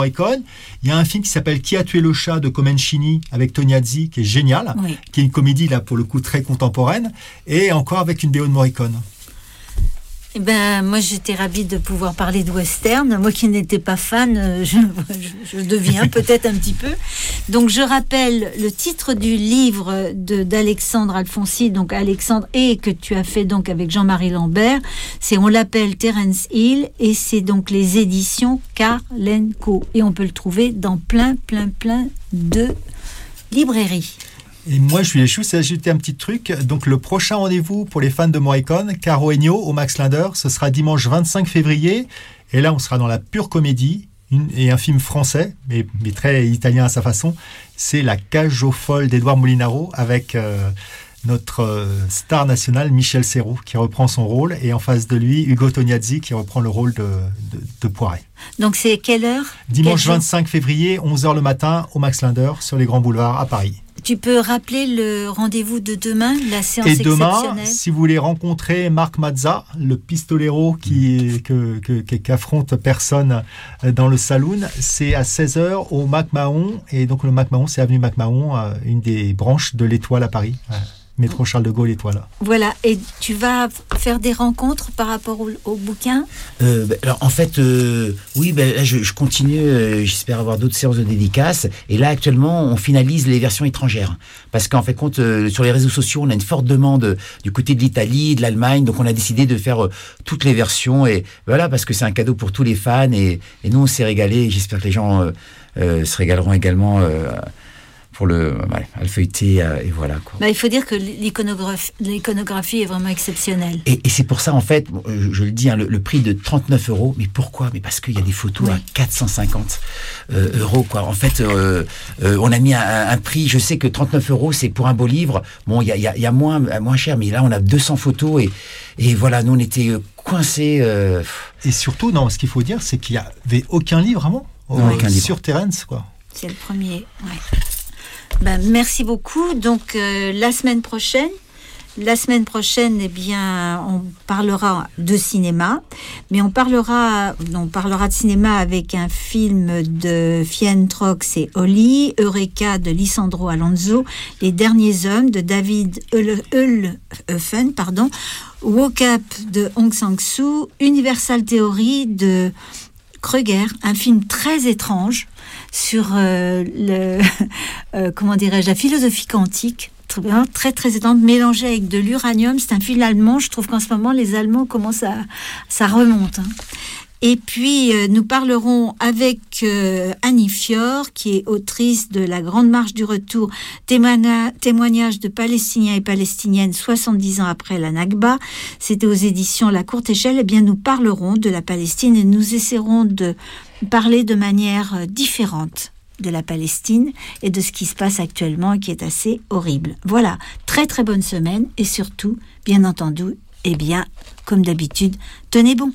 Morricone. Il y a un film qui s'appelle Qui a tué le chat de Comencini avec Tognazzi qui est génial, Oui. qui est une comédie là pour le coup très contemporaine et encore avec une BO de Morricone. Eh ben, moi, j'étais ravie de pouvoir parler de western. Moi qui n'étais pas fan, je deviens peut-être un petit peu. Donc, je rappelle le titre du livre d'Alexandre Alfonsi, donc Alexandre, et que tu as fait donc avec Jean-Marie Lambert. C'est On l'appelle Terence Hill, et c'est donc les éditions Karlenko. Et on peut le trouver dans plein de librairies. Et moi, je voulais juste ajouter un petit truc. Donc, le prochain rendez-vous pour les fans de Morricone, Caro Ennio au Max Linder, ce sera dimanche 25 février. Et là, on sera dans la pure comédie et un film français, mais très italien à sa façon. C'est La Cage aux folles d'Edouard Molinaro avec notre star national Michel Serrault qui reprend son rôle. Et en face de lui, Ugo Tognazzi qui reprend le rôle de Poiret. Donc, c'est quelle heure? Dimanche 25 février, 11h le matin au Max Linder sur les Grands Boulevards à Paris. Tu peux rappeler le rendez-vous de demain, la séance exceptionnelle. Et demain, exceptionnelle. si vous voulez rencontrer Marc Mazza, le pistolero qui affronte personne dans le saloon, c'est à 16h au MacMahon. Et donc le MacMahon, c'est avenue MacMahon, une des branches de l'Étoile à Paris. Métro Charles de Gaulle, Étoile. Voilà, et tu vas faire des rencontres par rapport au bouquin? Alors en fait, oui, là, je continue, j'espère avoir d'autres séances de dédicaces. Et là, actuellement, on finalise les versions étrangères. Parce qu'en fait, sur les réseaux sociaux, on a une forte demande du côté de l'Italie, de l'Allemagne. Donc on a décidé de faire toutes les versions. Et voilà, parce que c'est un cadeau pour tous les fans. Et nous, on s'est régalés. J'espère que les gens se régaleront également pour à le feuilleter, et voilà quoi. Il faut dire que l'iconographie est vraiment exceptionnelle. Et c'est pour ça, en fait, je le dis, le prix de 39 €. Mais pourquoi? Mais parce qu'il y a des photos à 450 €, quoi. En fait, on a mis un prix, je sais que 39 €, c'est pour un beau livre. Bon, il y a moins cher, mais là, on a 200 photos et voilà, nous, on était coincés. Et surtout, non, ce qu'il faut dire, c'est qu'il n'y avait aucun livre avant aucun livre sur Terence, quoi. C'est le premier, ouais. Merci beaucoup. Donc, la semaine prochaine, eh bien, on parlera de cinéma, mais on parlera de cinéma avec un film de Fien Trox et Oli, Eureka de Lisandro Alonso, Les Derniers Hommes de David Ulhoffen, Woke Up de Hong Sang-soo, Universal Theory de Kruger, un film très étrange sur la philosophie quantique, très très étrange, mélangé avec de l'uranium. C'est un film allemand. Je trouve qu'en ce moment les Allemands commencent ça remonte. Et puis nous parlerons avec Annie Fior, qui est autrice de La Grande Marche du Retour, témoignage de Palestiniens et Palestiniennes 70 ans après la Nakba. C'était aux éditions La Courte Échelle. Eh bien, nous parlerons de la Palestine et nous essaierons de parler de manière différente de la Palestine et de ce qui se passe actuellement et qui est assez horrible. Voilà, très très bonne semaine et surtout, bien entendu, comme d'habitude, tenez bon.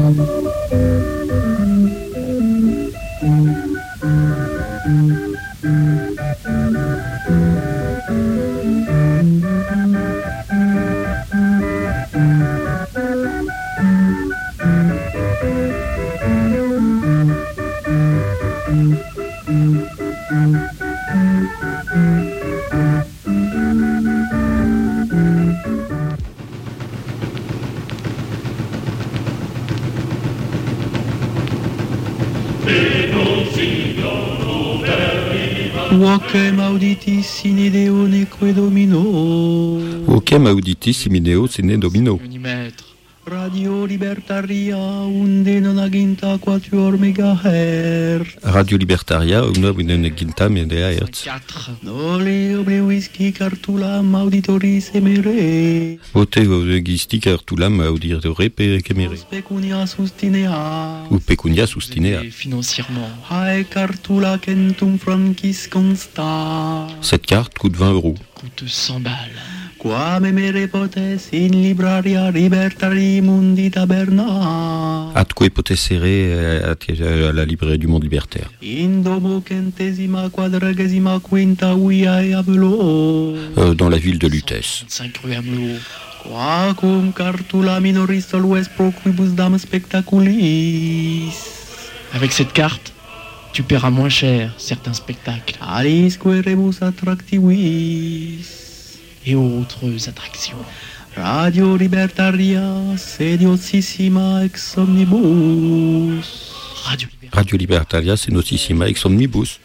Vocem auditis sine Deo neque Domino. Vocem auditis sine Domino. Radio Libertaria unde non aginta quatuor megahertz. Radio Libertaria unde non aginta megahertz. 4. Nole oble whisky cartulam auditoris emere. Vote gisti cartulam auditore pecemere. Pecunia sustinea. Ou pecunia sustinea. Financièrement. Hae cartula centum francis consta. Cette carte coûte 20 €. Coûte 100 balles. Qua memere potes in libraria libertari mundi taberna. Atque potessere à la librairie du monde libertaire. In domo centesima quadragesima quinta uiae Amelot. Dans la ville de Lutèce. 5 rue Amelot. Quacum cartula minoris solues pro quibus dam spectaculis. Avec cette carte, tu paieras moins cher certains spectacles. Alice rebus attractivis. Et autres attractions. Radio Libertaria, sediosissima ex omnibus. Radio Libertaria, sediosissima ex omnibus.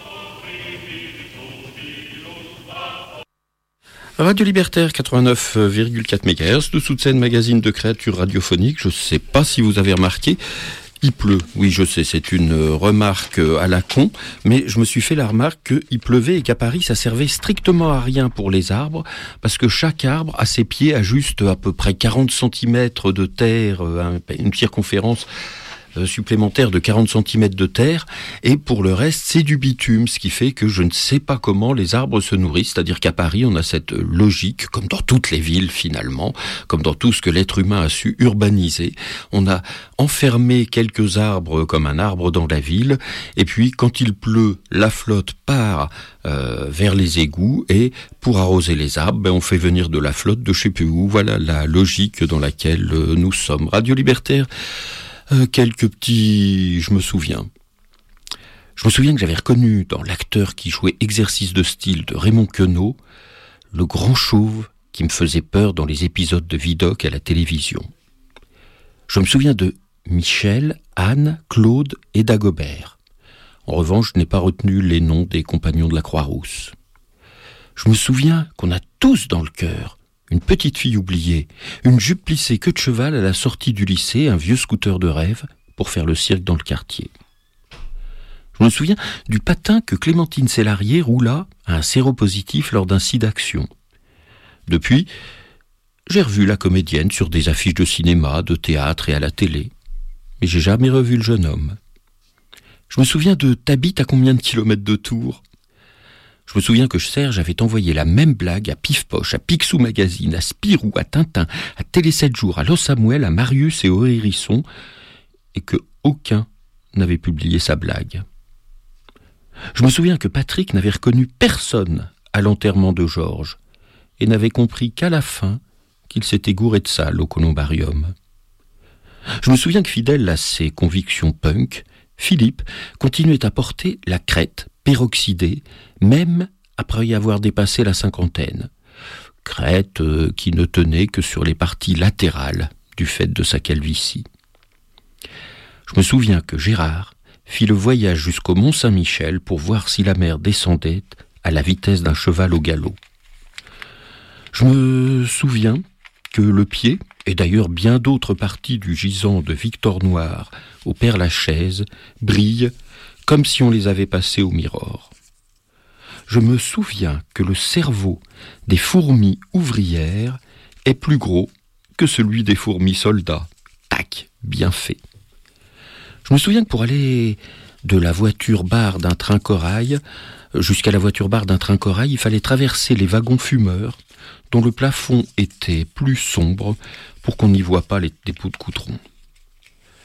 Radio Libertaire 89,4 MHz, de Soutsen, magazine de créatures radiophoniques. Je ne sais pas si vous avez remarqué, il pleut. Oui, je sais, c'est une remarque à la con, mais je me suis fait la remarque qu'il pleuvait et qu'à Paris, ça servait strictement à rien pour les arbres, parce que chaque arbre, à ses pieds, a juste à peu près 40 cm de terre, une circonférence supplémentaire de 40 cm de terre, et pour le reste, c'est du bitume, ce qui fait que je ne sais pas comment les arbres se nourrissent, c'est-à-dire qu'à Paris, on a cette logique, comme dans toutes les villes finalement, comme dans tout ce que l'être humain a su urbaniser, on a enfermé quelques arbres comme un arbre dans la ville, et puis quand il pleut, la flotte part vers les égouts, et pour arroser les arbres, on fait venir de la flotte de je sais plus où. Voilà la logique dans laquelle nous sommes. Radio Libertaire, quelques petits... Je me souviens que j'avais reconnu dans l'acteur qui jouait Exercice de style de Raymond Queneau le grand chauve qui me faisait peur dans les épisodes de Vidocq à la télévision. Je me souviens de Michel, Anne, Claude et Dagobert. En revanche, je n'ai pas retenu les noms des compagnons de la Croix-Rousse. Je me souviens qu'on a tous dans le cœur une petite fille oubliée, une jupe plissée queue de cheval à la sortie du lycée, un vieux scooter de rêve pour faire le cirque dans le quartier. Je me souviens du patin que Clémentine Sélarié roula à un séropositif lors d'un SIDAction. Depuis, j'ai revu la comédienne sur des affiches de cinéma, de théâtre et à la télé, mais j'ai jamais revu le jeune homme. Je me souviens de T'habites à combien de kilomètres de Tours ? Je me souviens que Serge avait envoyé la même blague à Pif-Poche, à Picsou Magazine, à Spirou, à Tintin, à Télé 7 jours, à Los Samuel, à Marius et au Hérisson, et que aucun n'avait publié sa blague. Je me souviens que Patrick n'avait reconnu personne à l'enterrement de Georges, et n'avait compris qu'à la fin qu'il s'était gouré de salle au columbarium. Je me souviens que fidèle à ses convictions punk, Philippe continuait à porter la crête peroxydée, même après y avoir dépassé la cinquantaine. Crête qui ne tenait que sur les parties latérales du fait de sa calvitie. Je me souviens que Gérard fit le voyage jusqu'au Mont-Saint-Michel pour voir si la mer descendait à la vitesse d'un cheval au galop. Je me souviens que le pied, et d'ailleurs bien d'autres parties du gisant de Victor Noir au Père-Lachaise, brillent comme si on les avait passés au miroir. Je me souviens que le cerveau des fourmis ouvrières est plus gros que celui des fourmis soldats. Tac, bien fait. Je me souviens que pour aller de la voiture-bar d'un train corail jusqu'à la voiture-bar d'un train corail, il fallait traverser les wagons fumeurs dont le plafond était plus sombre pour qu'on n'y voit pas les dépôts de coutron.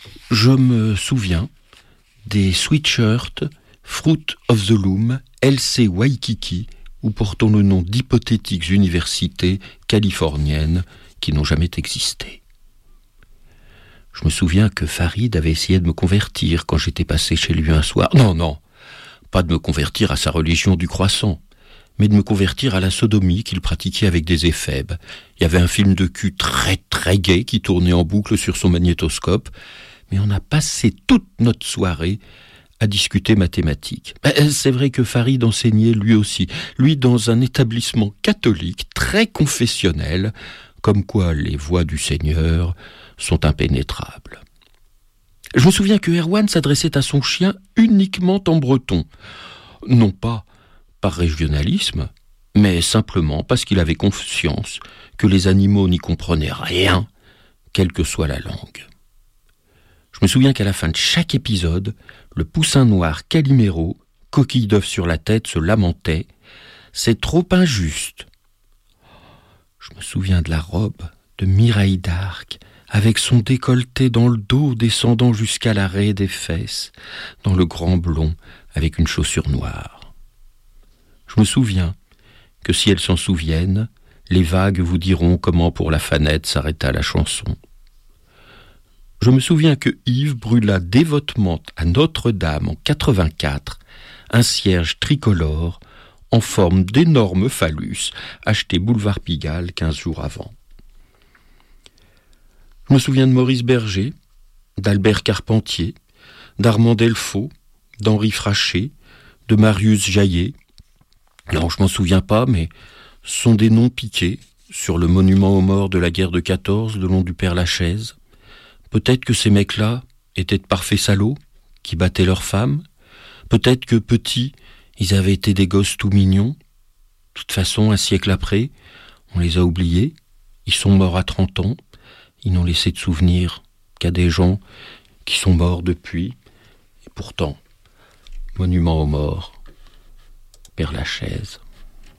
Je me souviens des sweatshirts Fruit of the Loom, LC Waikiki, ou portant le nom d'hypothétiques universités californiennes qui n'ont jamais existé. Je me souviens que Farid avait essayé de me convertir quand j'étais passé chez lui un soir. Non, pas de me convertir à sa religion du croissant, mais de me convertir à la sodomie qu'il pratiquait avec des éphèbes. Il y avait un film de cul très très gai qui tournait en boucle sur son magnétoscope, mais on a passé toute notre soirée à discuter mathématiques. C'est vrai que Farid enseignait lui aussi, lui dans un établissement catholique très confessionnel, comme quoi les voies du Seigneur sont impénétrables. Je me souviens que Erwan s'adressait à son chien uniquement en breton, non pas par régionalisme, mais simplement parce qu'il avait conscience que les animaux n'y comprenaient rien, quelle que soit la langue. Je me souviens qu'à la fin de chaque épisode, le poussin noir Calimero, coquille d'œuf sur la tête, se lamentait « C'est trop injuste ». Je me souviens de la robe de Mireille d'Arc, avec son décolleté dans le dos descendant jusqu'à l'arrêt des fesses, dans le grand blond, avec une chaussure noire. Je me souviens que si elles s'en souviennent, les vagues vous diront comment pour la fanette s'arrêta la chanson. Je me souviens que Yves brûla dévotement à Notre-Dame en 84 un cierge tricolore en forme d'énorme phallus acheté boulevard Pigalle 15 jours avant. Je me souviens de Maurice Berger, d'Albert Carpentier, d'Armand Delfaux, d'Henri Frachet, de Marius Jaillet. Non, je m'en souviens pas, mais ce sont des noms piqués sur le monument aux morts de la guerre de 14 le long du Père-Lachaise. Peut-être que ces mecs-là étaient de parfaits salauds, qui battaient leurs femmes. Peut-être que petits, ils avaient été des gosses tout mignons. De toute façon, un siècle après, on les a oubliés. Ils sont morts à 30 ans. Ils n'ont laissé de souvenirs qu'à des gens qui sont morts depuis. Et pourtant, monument aux morts, Père-Lachaise.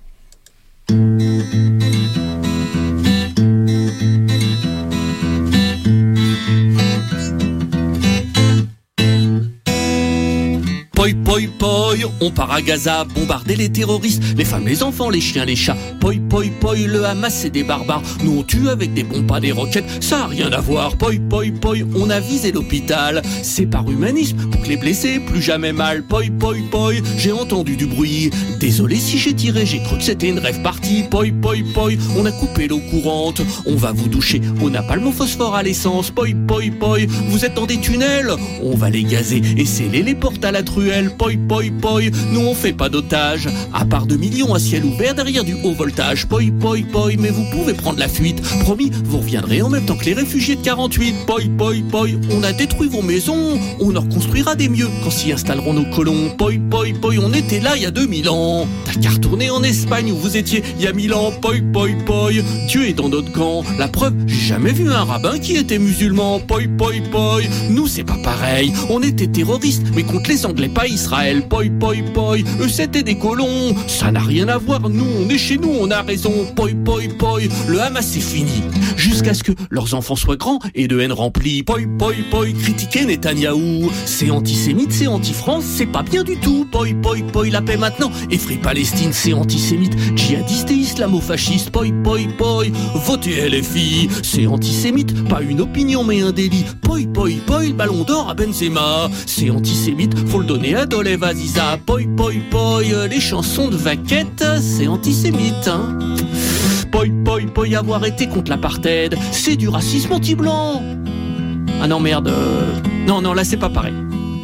Poi, poi, poi, on part à Gaza, bombarder les terroristes, les femmes, les enfants, les chiens, les chats. Poi, poi, poi, le Hamas c'est des barbares. Nous on tue avec des bombes, pas des roquettes, ça a rien à voir. Poi, poi, poi, on a visé l'hôpital. C'est par humanisme, pour que les blessés plus jamais mal. Poi, poi, poi, j'ai entendu du bruit. Désolé si j'ai tiré, j'ai cru que c'était une rêve partie. Poi, poi, poi, on a coupé l'eau courante. On va vous doucher au napalm, au phosphore, à l'essence. Poi, poi, poi, vous êtes dans des tunnels. On va les gazer et sceller les portes à la truelle. Poi, poi, poi, nous on fait pas d'otages. À part 2 millions à ciel ouvert derrière du haut voltage. Poi, poi, poi, mais vous pouvez prendre la fuite. Promis, vous reviendrez en même temps que les réfugiés de 48. Poi, poi, poi, on a détruit vos maisons. On en reconstruira des mieux quand s'y installeront nos colons. Poi, poi, poi, on était là il y a 2000 ans. T'as qu'à retourner en Espagne où vous étiez il y a 1000 ans. Poi, poi, poi, Dieu est dans notre camp. La preuve, j'ai jamais vu un rabbin qui était musulman. Poi, poi, poi, nous c'est pas pareil. On était terroristes, mais contre les Anglais, pas Israël. Poi, poi, poi, eux c'était des colons. Ça n'a rien à voir, nous on est chez nous, on a raison. Poi, poi, poi, le Hamas c'est fini. Jusqu'à ce que leurs enfants soient grands et de haine remplie. Poi, poi, poi, critiquer Netanyahou. C'est antisémite, c'est anti-France, c'est pas bien du tout. Poi, poi, poi, la paix maintenant. Effraie Palestine, c'est antisémite, djihadiste et islamo-fasciste. Poi, poi, poi, votez LFI. C'est antisémite, pas une opinion mais un délit. Poi, poi, poi, le ballon d'or à Benzema. C'est antisémite, faut le donner à Dolev Aziza. Poi, poi, poi, les chansons de Vaquette, c'est antisémite, hein. Poi, poi, poi, avoir été contre l'apartheid, c'est du racisme anti-blanc. Ah non, merde, non, là c'est pas pareil.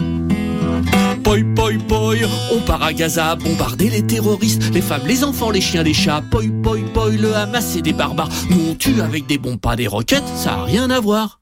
Poi, poi, poi, on part à Gaza, bombarder les terroristes, les femmes, les enfants, les chiens, les chats. Poi, poi, poi, le Hamas c'est des barbares. Nous on tue avec des bombes, pas des roquettes, ça a rien à voir.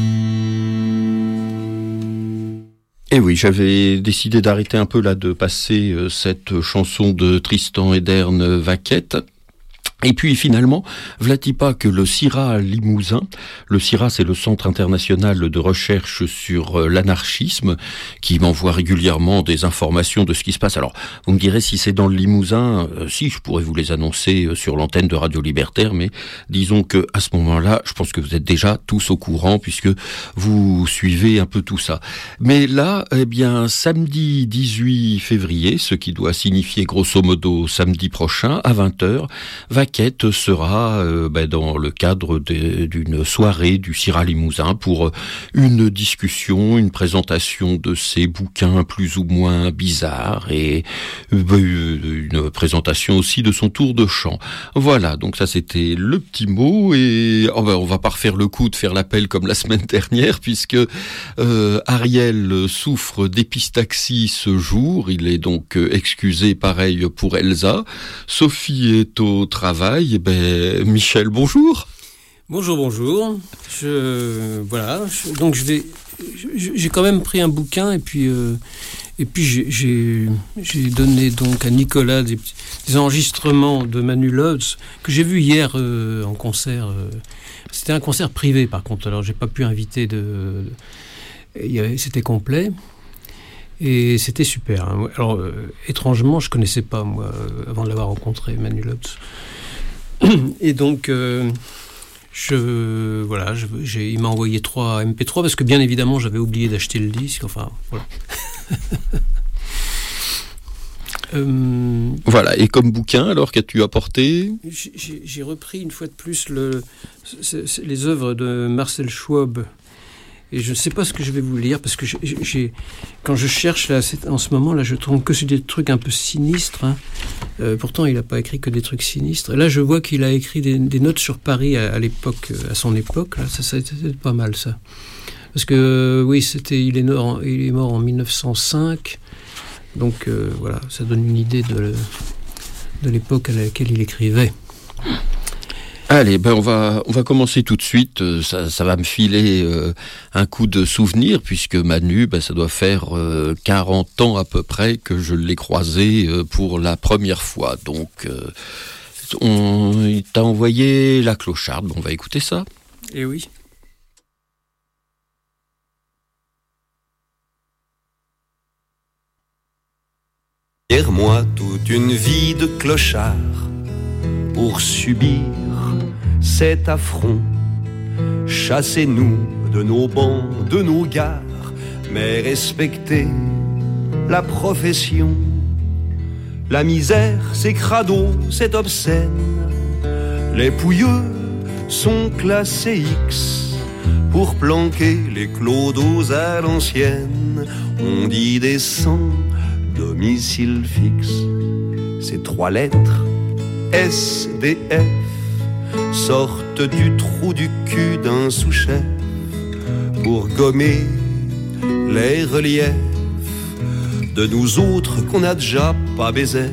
Et oui, j'avais décidé d'arrêter un peu là de passer cette chanson de Tristan et d'Erne Vaquette. Et puis finalement, v'là-t-il pas que le CIRA Limousin, le CIRA c'est le Centre international de recherche sur l'anarchisme, qui m'envoie régulièrement des informations de ce qui se passe. Alors, vous me direz si c'est dans le Limousin, si je pourrais vous les annoncer sur l'antenne de Radio Libertaire, mais disons que à ce moment-là, je pense que vous êtes déjà tous au courant puisque vous suivez un peu tout ça. Mais là, eh bien, samedi 18 février, ce qui doit signifier grosso modo samedi prochain à 20h, Vaquette sera dans le cadre d'une soirée du CIRA Limousin pour une discussion, une présentation de ses bouquins plus ou moins bizarres et une présentation aussi de son tour de chant. Voilà, donc ça c'était le petit mot et on va pas refaire le coup de faire l'appel comme la semaine dernière puisque Ariel souffre d'épistaxie ce jour, il est donc excusé pareil pour Elsa. Sophie est au travail. Michel, bonjour. Bonjour. Donc j'ai quand même pris un bouquin et puis j'ai donné donc à Nicolas des enregistrements de Manu Lotz que j'ai vu hier en concert. C'était un concert privé par contre, alors j'ai pas pu inviter c'était complet. Et c'était super. Hein. Alors, étrangement, je connaissais pas, moi, avant de l'avoir rencontré, Manu Lotz. Et donc, il m'a envoyé 3 MP3, parce que bien évidemment, j'avais oublié d'acheter le disque. Enfin, voilà. Voilà, et comme bouquin, alors, qu'as-tu apporté ? J'ai repris une fois de plus les œuvres de Marcel Schwab. Et je ne sais pas ce que je vais vous lire, parce que quand je cherche là, en ce moment, là, je trouve que c'est des trucs un peu sinistres. Hein. Pourtant, il n'a pas écrit que des trucs sinistres. Et là, je vois qu'il a écrit des notes sur Paris à l'époque, à son époque. Là, ça c'était pas mal, ça. Parce que, oui, il est mort en 1905. Donc, voilà, ça donne une idée de l'époque à laquelle il écrivait. Allez, on va commencer tout de suite. Ça va me filer un coup de souvenir puisque Manu, ça doit faire 40 ans à peu près que je l'ai croisé pour la première fois. Donc, il t'a envoyé La Clocharde. On va écouter ça. Eh oui. Derrière moi toute une vie de clochard pour subir cet affront. Chassez-nous de nos bancs, de nos gares, mais respectez la profession. La misère, c'est crado, c'est obscène. Les pouilleux sont classés X pour planquer les clodos à l'ancienne. On dit des sans domicile fixe. Ces 3 lettres SDF sortent du trou du cul d'un sous-chef pour gommer les reliefs de nous autres qu'on n'a déjà pas baisé.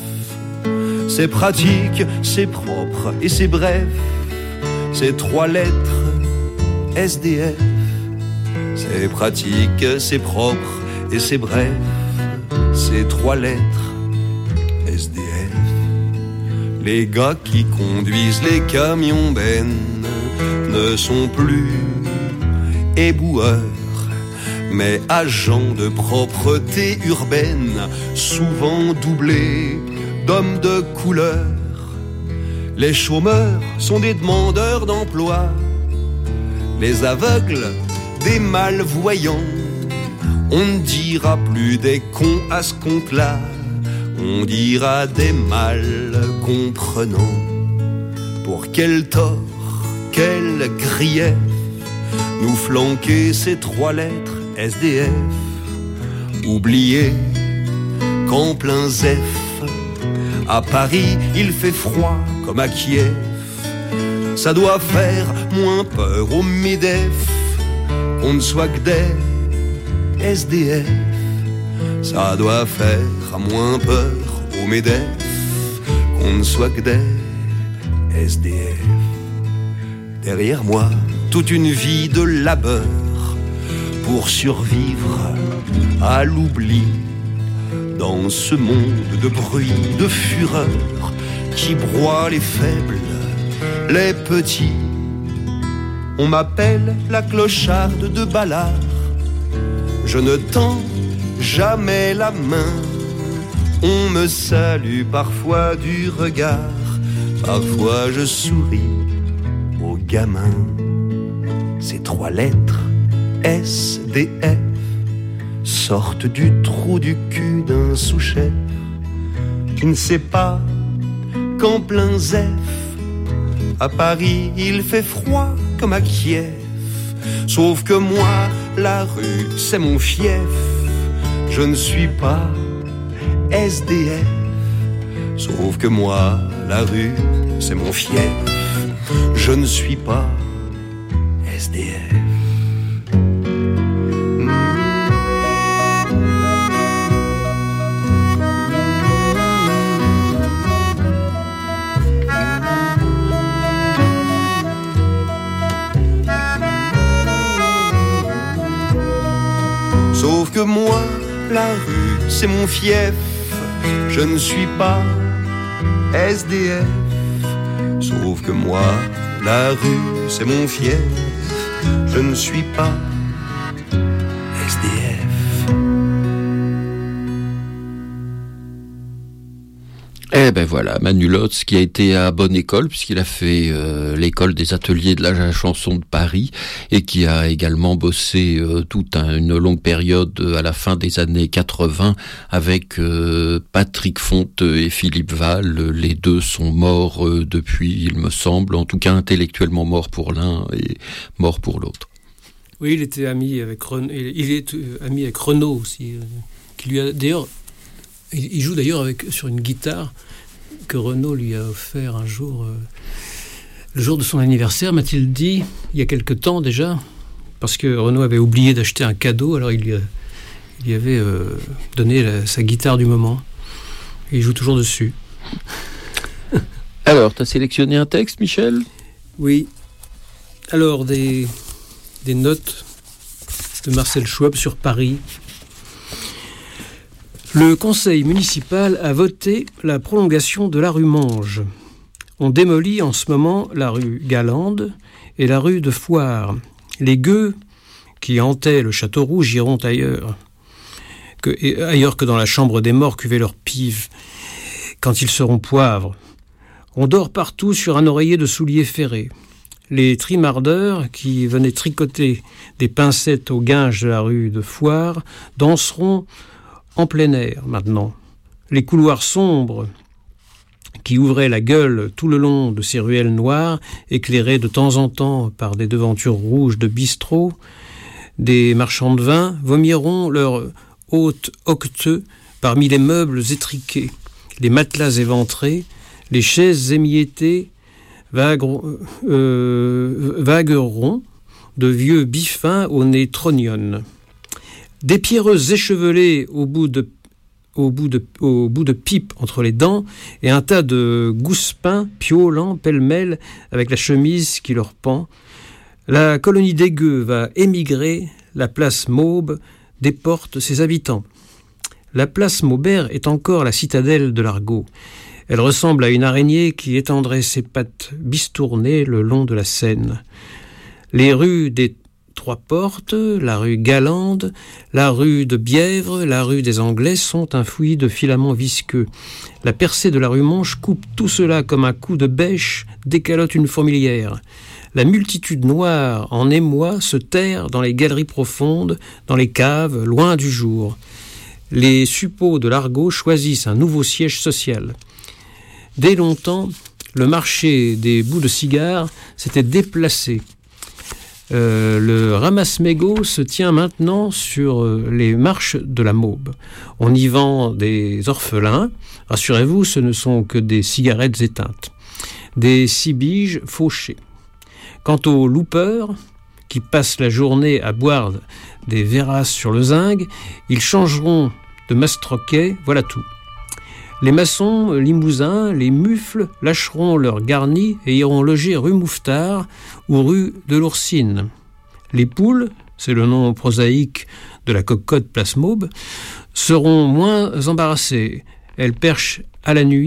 C'est pratique, c'est propre et c'est bref. Ces 3 lettres SDF. C'est pratique, c'est propre et c'est bref. Ces 3 lettres SDF. Les gars qui conduisent les camions ne sont plus éboueurs, mais agents de propreté urbaine, souvent doublés d'hommes de couleur. Les chômeurs sont des demandeurs d'emploi, les aveugles des malvoyants. On ne dira plus des cons à ce compte-là, on dira des mal comprenants. Pour quel tort, quel grief nous flanquer ces 3 lettres SDF. Oubliez qu'en plein Zef, à Paris il fait froid comme à Kiev. Ça doit faire moins peur au MEDEF qu'on ne soit que des SDF. Ça doit faire moins peur au MEDEF qu'on ne soit que des SDF. Derrière moi, toute une vie de labeur pour survivre à l'oubli dans ce monde de bruit, de fureur. qui broie les faibles, les petits. On m'appelle la clocharde de Ballard. Je ne tends jamais la main. On me salue parfois du regard. Parfois je souris aux gamins. Ces 3 lettres, S, D, F, sortent du trou du cul d'un sous-chef qui ne sait pas qu'en plein Zef, à Paris il fait froid comme à Kiev. Sauf que moi, la rue, c'est mon fief. Je ne suis pas SDF. Sauf que moi, la rue, c'est mon fief. Je ne suis pas SDF. Sauf que moi, la rue, c'est mon fief. Je ne suis pas SDF. Sauf que moi, la rue, c'est mon fief. Je ne suis pas SDF. Eh ben voilà, Manu Lotz qui a été à Bonne École puisqu'il a fait l'école des ateliers de la chanson de Paris et qui a également bossé toute une longue période à la fin des années 80 avec Patrick Fonte et Philippe Val. Les deux sont morts depuis, il me semble, en tout cas intellectuellement morts pour l'un et morts pour l'autre. Oui, il était ami avec ami avec Renaud aussi, qui lui a d'ailleurs, il joue d'ailleurs sur une guitare que Renaud lui a offert un jour, le jour de son anniversaire, m'a-t-il dit, il y a quelque temps déjà, parce que Renaud avait oublié d'acheter un cadeau, alors il lui avait donné sa guitare du moment, et il joue toujours dessus. Alors, tu as sélectionné un texte, Michel ? Oui. Alors, des notes de Marcel Schwab sur Paris. Le conseil municipal a voté la prolongation de la rue Monge. On démolit en ce moment la rue Galande et la rue de Foire. Les gueux qui hantaient le Château Rouge iront ailleurs que dans la chambre des morts cuver leurs pives quand ils seront poivres. On dort partout sur un oreiller de souliers ferrés. Les trimardeurs qui venaient tricoter des pincettes aux guinges de la rue de Foire danseront en plein air maintenant. Les couloirs sombres qui ouvraient la gueule tout le long de ces ruelles noires, éclairées de temps en temps par des devantures rouges de bistrots, des marchands de vin vomiront leur hôte octeux parmi les meubles étriqués, les matelas éventrés, les chaises émiettées vagueront de vieux biffins au nez trognonne. Des pierreuses échevelées au bout de pipe entre les dents et un tas de gouspins piaulant pêle-mêle avec la chemise qui leur pend. La colonie des gueux va émigrer, la place Maube déporte ses habitants. La place Maubert est encore la citadelle de l'argot. Elle ressemble à une araignée qui étendrait ses pattes bistournées le long de la Seine. Les rues des Trois Portes, la rue Galande, la rue de Bièvre, la rue des Anglais sont un fouillis de filaments visqueux. La percée de la rue Monge coupe tout cela comme un coup de bêche décalote une fourmilière. La multitude noire en émoi se terre dans les galeries profondes, dans les caves, loin du jour. Les suppôts de l'argot choisissent un nouveau siège social. Dès longtemps, le marché des bouts de cigares s'était déplacé. Le ramasse-mégots se tient maintenant sur les marches de la Maube. On y vend des orphelins. Rassurez-vous, ce ne sont que des cigarettes éteintes. Des cibiges fauchés. Quant aux loupeurs, qui passent la journée à boire des verras sur le zinc, ils changeront de mastroquet, voilà tout. Les maçons limousins, les mufles, lâcheront leur garni et iront loger rue Mouffetard ou rue de l'Oursine. Les poules, c'est le nom prosaïque de la cocotte place Maube, seront moins embarrassées. Elles perchent à la nuit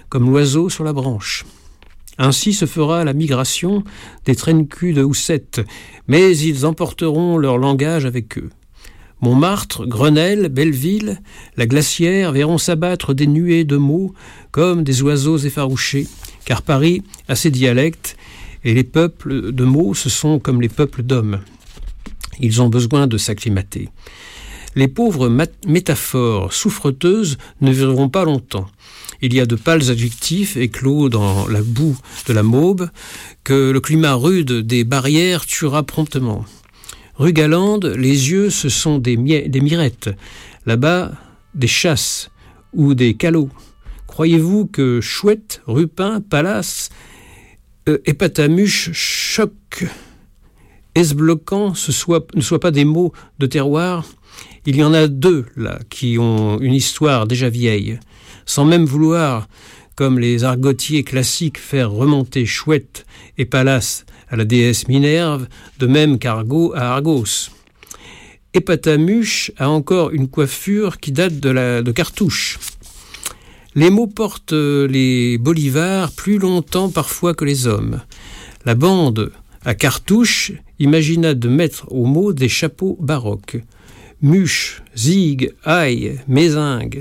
comme l'oiseau sur la branche. Ainsi se fera la migration des traîne-culs de Houssette, mais ils emporteront leur langage avec eux. Montmartre, Grenelle, Belleville, la Glacière verront s'abattre des nuées de mots comme des oiseaux effarouchés, car Paris a ses dialectes, et les peuples de mots, ce sont comme les peuples d'hommes. Ils ont besoin de s'acclimater. Les pauvres métaphores souffreteuses ne vivront pas longtemps. Il y a de pâles adjectifs éclos dans la boue de la Maube que le climat rude des barrières tuera promptement. Rue Galande, les yeux, ce sont des mirettes. Là-bas, des chasses ou des calots. Croyez-vous que chouette, rupin, palace, épatamuche, choc, esbloquant ne soient pas des mots de terroir? Il y en a deux, là, qui ont une histoire déjà vieille. Sans même vouloir, comme les argotiers classiques, faire remonter chouette et palace à la déesse Minerve, de même qu'Argo à Argos. Épatamuche a encore une coiffure qui date de Cartouche. Les mots portent les bolivars plus longtemps parfois que les hommes. La bande à Cartouche imagina de mettre aux mots des chapeaux baroques. Muche, zig, aïe, mézingue.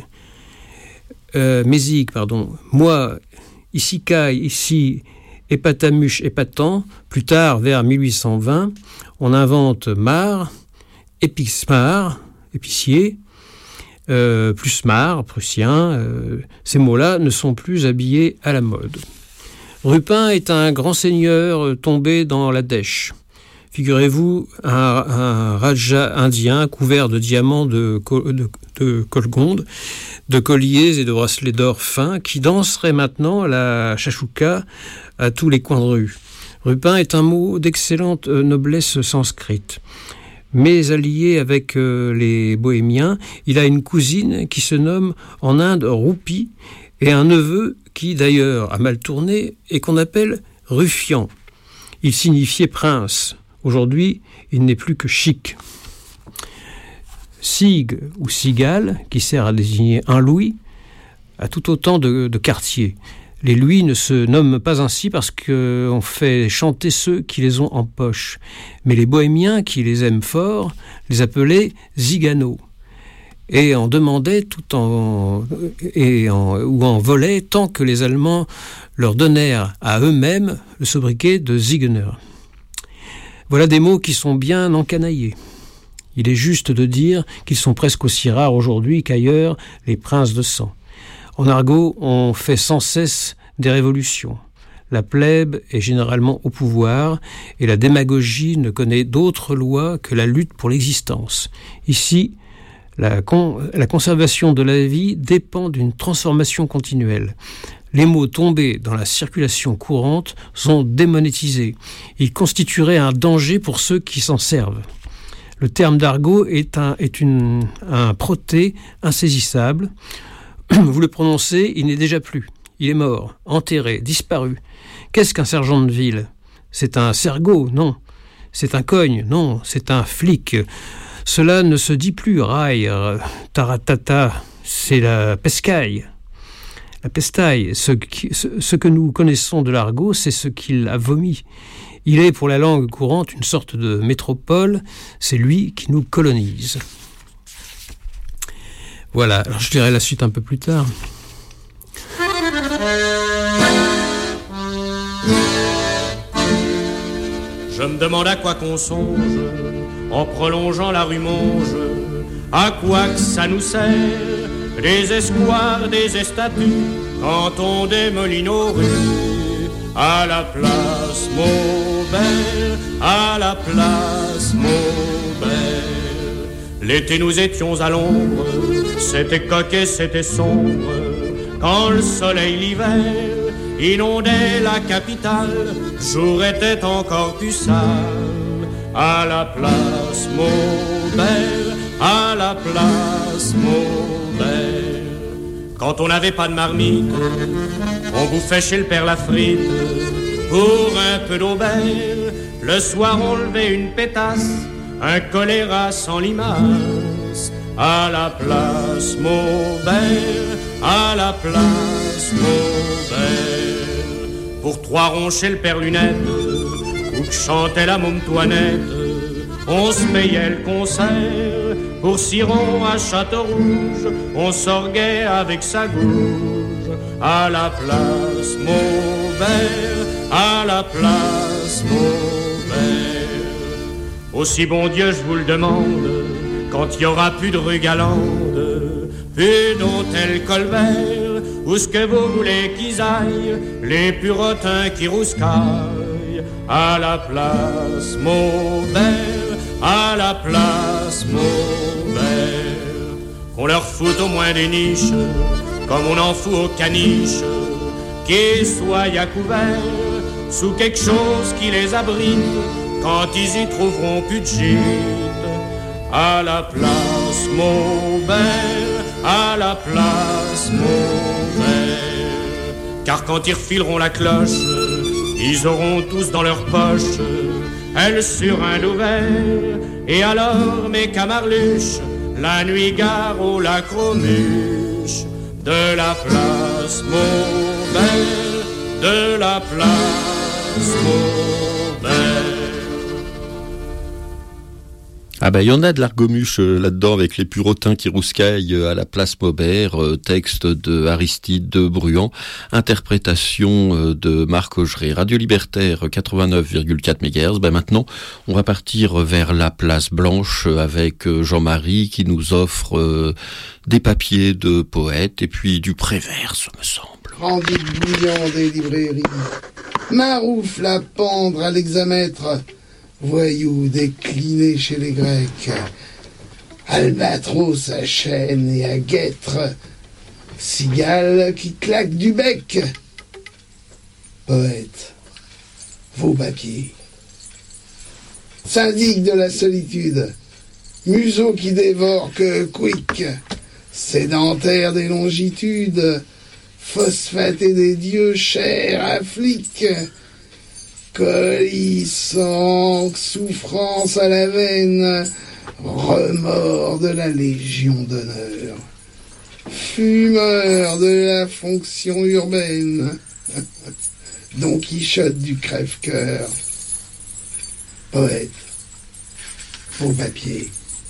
Mézig, moi, ici caille, ici épatamuche, épatant. Plus tard, vers 1820, on invente mar, épismar, épicier, plus mar, prussien. Ces mots-là ne sont plus habillés à la mode. Rupin est un grand seigneur tombé dans la dèche. Figurez-vous un raja indien couvert de diamants de colgondes, de colliers et de bracelets d'or fins qui danserait maintenant la chachouka à tous les coins de rue. Rupin est un mot d'excellente noblesse sanscrite. Mais allié avec les bohémiens, il a une cousine qui se nomme en Inde Roupi et un neveu qui d'ailleurs a mal tourné et qu'on appelle Ruffian. Il signifiait prince. Aujourd'hui, il n'est plus que chic. Sig ou cigale, qui sert à désigner un louis, a tout autant de quartiers. Les louis ne se nomment pas ainsi parce qu'on fait chanter ceux qui les ont en poche. Mais les bohémiens, qui les aiment fort, les appelaient ziganos. Et en demandaient ou en volaient tant que les Allemands leur donnèrent à eux-mêmes le sobriquet de Zigener. Voilà des mots qui sont bien encanaillés. Il est juste de dire qu'ils sont presque aussi rares aujourd'hui qu'ailleurs les princes de sang. En argot, on fait sans cesse des révolutions. La plèbe est généralement au pouvoir et la démagogie ne connaît d'autre loi que la lutte pour l'existence. Ici, la conservation de la vie dépend d'une transformation continuelle. Les mots tombés dans la circulation courante sont démonétisés. Ils constitueraient un danger pour ceux qui s'en servent. Le terme d'argot est un proté insaisissable. Vous le prononcez, il n'est déjà plus. Il est mort, enterré, disparu. Qu'est-ce qu'un sergent de ville? C'est un sergot? Non. C'est un cogne? Non. C'est un flic. Cela ne se dit plus raille, taratata. C'est la pescaille. La pestaille, ce que nous connaissons de l'argot, c'est ce qu'il a vomi. Il est pour la langue courante une sorte de métropole, c'est lui qui nous colonise. Voilà, alors je dirai la suite un peu plus tard. Je me demande à quoi qu'on songe, en prolongeant la rue Monge, à quoi que ça nous sert, des espoirs, des statues, quand on démolit nos rues. À la place Maubert, à la place Maubert. L'été nous étions à l'ombre, c'était coquet, c'était sombre, quand le soleil l'hiver inondait la capitale, jour était encore plus sale. À la place Maubert, à la place Maubert. Quand on n'avait pas de marmite, on bouffait chez le père la frite pour un peu d'aubert. Le soir on levait une pétasse, un choléra sans limace. à la place Maubert, à la place Maubert. Pour 3 ronds chez le père Lunette, où que chantait la môme Toinette, on se payait le concert. Pour 6 ronds à Château-Rouge, on s'orguait avec sa gouge, à la place Maubert, à la place Maubert. Aussi bon Dieu, je vous le demande, quand il y aura plus de rue Galande, plus d'hôtel Colbert, où ce que vous voulez qu'ils aillent, les purotins qui rouscaillent, à la place Maubert, à la place Maubert. Qu'on leur foute au moins des niches, comme on en fout aux caniches, qu'ils soient à couvert, sous quelque chose qui les abrite, quand ils y trouveront plus de gîte, à la place Maubert, à la place Maubert. Car quand ils refileront la cloche, ils auront tous dans leur poche elle sur un ouvert. Et alors mes camarluches, la nuit gare au lac Romuche, de la place Maubert, de la place Maubert. Ah ben il y en a de l'argomuche là-dedans avec les purotins qui rouscaillent à la place Maubert, texte de Aristide de Bruand, interprétation de Marc Augeret. Radio Libertaire 89,4 MHz. Ben maintenant, on va partir vers la place Blanche avec Jean-Marie qui nous offre des papiers de poètes et puis du Préverse, me semble. Candide bouillant des librairies, Maroufle à pendre à l'hexamètre, voyou décliné chez les Grecs, albatros à chaîne et à guêtre, cigale qui claque du bec. Poète, vos papiers. Syndic de la solitude, museau qui dévore que quick, sédentaire des longitudes, phosphaté des dieux, chair à flic, colis, sang, souffrance à la veine, remords de la Légion d'honneur, fumeur de la fonction urbaine, Don Quichotte du crève-cœur, poète, faux papier,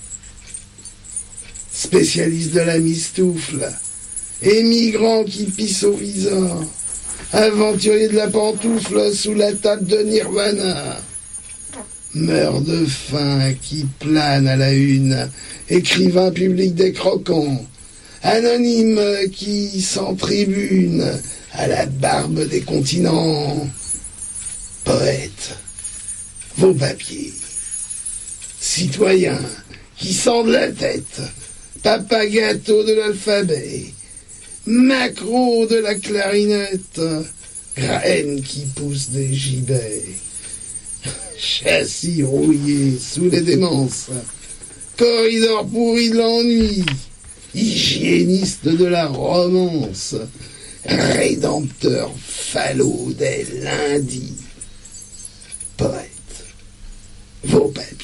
spécialiste de la mistoufle, émigrant qui pisse au viseur, aventurier de la pantoufle sous la table de Nirvana, meurt de faim qui plane à la une, écrivain public des croquants, anonyme qui s'en tribune à la barbe des continents, poète, vos papiers, citoyen qui sent de la tête, papa gâteau de l'alphabet, macro de la clarinette, graine qui pousse des gibets, châssis rouillé sous les démences, corridor pourri de l'ennui, hygiéniste de la romance, rédempteur falot des lundis, poète, vos papiers,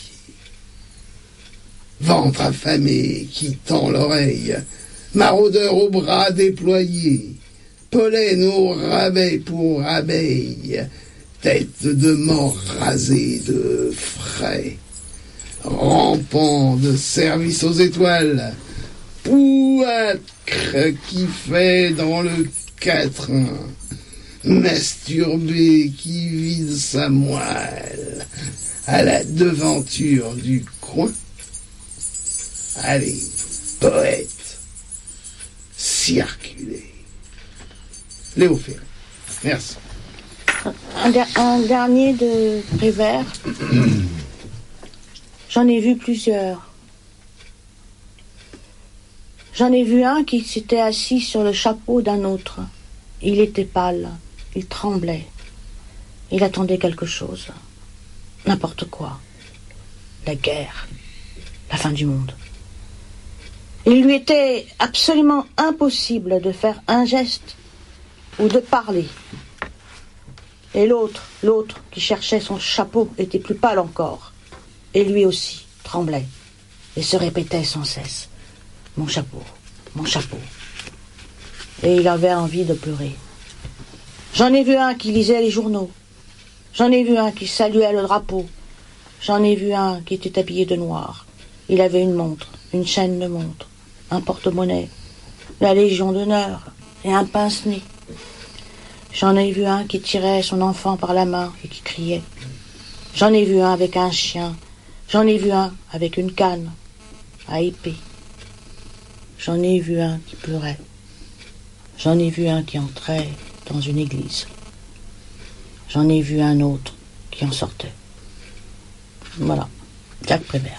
ventre affamé qui tend l'oreille, maraudeur aux bras déployés, pollen au rabais pour abeilles, tête de mort rasée de frais, rampant de service aux étoiles, pouâtre qui fait dans le quatrain, masturbé qui vide sa moelle à la devanture du coin. Allez, poète, circuler. Léo Ferré. Merci. Un dernier de Prévert. J'en ai vu plusieurs. J'en ai vu un qui s'était assis sur le chapeau d'un autre. Il était pâle, il tremblait. Il attendait quelque chose. N'importe quoi. La guerre. La fin du monde. Il lui était absolument impossible de faire un geste ou de parler. Et l'autre qui cherchait son chapeau était plus pâle encore. Et lui aussi tremblait et se répétait sans cesse. Mon chapeau, mon chapeau. Et il avait envie de pleurer. J'en ai vu un qui lisait les journaux. J'en ai vu un qui saluait le drapeau. J'en ai vu un qui était habillé de noir. Il avait une montre, une chaîne de montre, un porte-monnaie, la Légion d'honneur et un pince-nez. J'en ai vu un qui tirait son enfant par la main et qui criait. J'en ai vu un avec un chien. J'en ai vu un avec une canne à épée. J'en ai vu un qui pleurait. J'en ai vu un qui entrait dans une église. J'en ai vu un autre qui en sortait. Voilà, Jacques Prévert.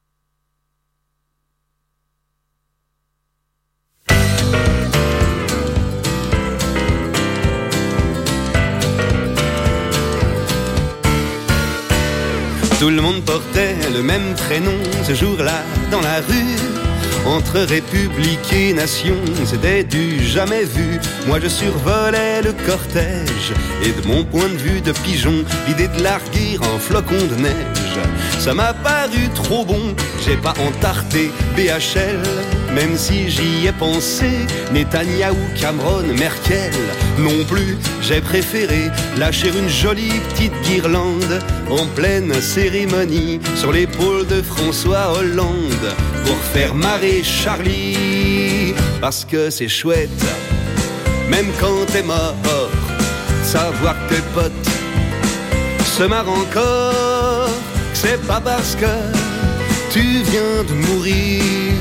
Tout le monde portait le même prénom ce jour-là dans la rue. Entre République et Nation, c'était du jamais vu. Moi je survolais le cortège, et de mon point de vue de pigeon, l'idée de larguer un flocon de neige, ça m'a paru trop bon. J'ai pas entarté BHL, même si j'y ai pensé. Netanyahou, Cameron, Merkel, non plus. J'ai préféré lâcher une jolie petite guirlande en pleine cérémonie sur l'épaule de François Hollande pour faire marrer Charlie, parce que c'est chouette, même quand t'es mort, savoir que tes potes se marrent encore. C'est pas parce que tu viens de mourir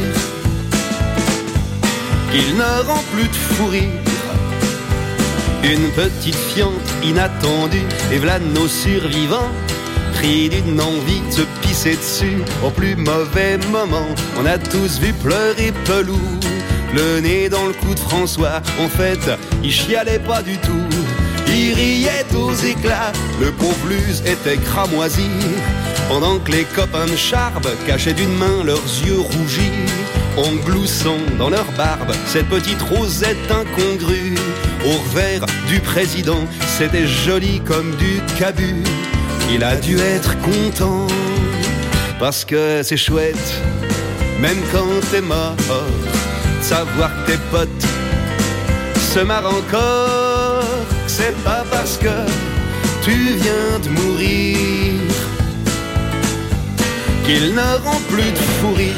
qu'ils n'auront plus de fou rire. Une petite fiente inattendue, et v'là nos survivants, pris d'une envie de se pisser dessus au plus mauvais moment. On a tous vu pleurer Pelou, le nez dans le cou de François. En fait, il chialait pas du tout, il riait aux éclats. Le pauvre Luz était cramoisi, pendant que les copains de Charbe cachaient d'une main leurs yeux rougis, en gloussant dans leur barbe cette petite rosette incongrue. Au revers du président, c'était joli comme du cabu. Il a dû être content, parce que c'est chouette, même quand t'es mort, savoir que tes potes se marrent encore. C'est pas parce que tu viens de mourir qu'ils n'auront plus de fou rire.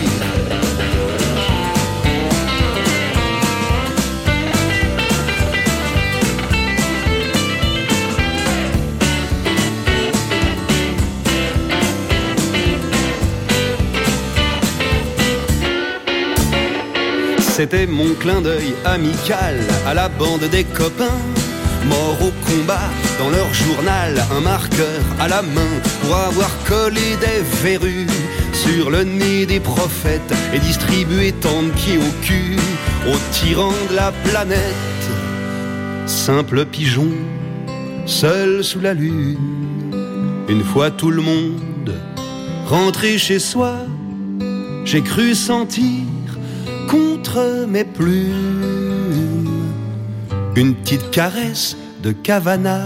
C'était mon clin d'œil amical à la bande des copains, morts au combat dans leur journal, un marqueur à la main pour avoir collé des verrues sur le nez des prophètes et distribué tant de pieds au cul aux tyrans de la planète. Simple pigeon, seul sous la lune, une fois tout le monde rentré chez soi, j'ai cru sentir contre mes plumes une petite caresse de Cavana.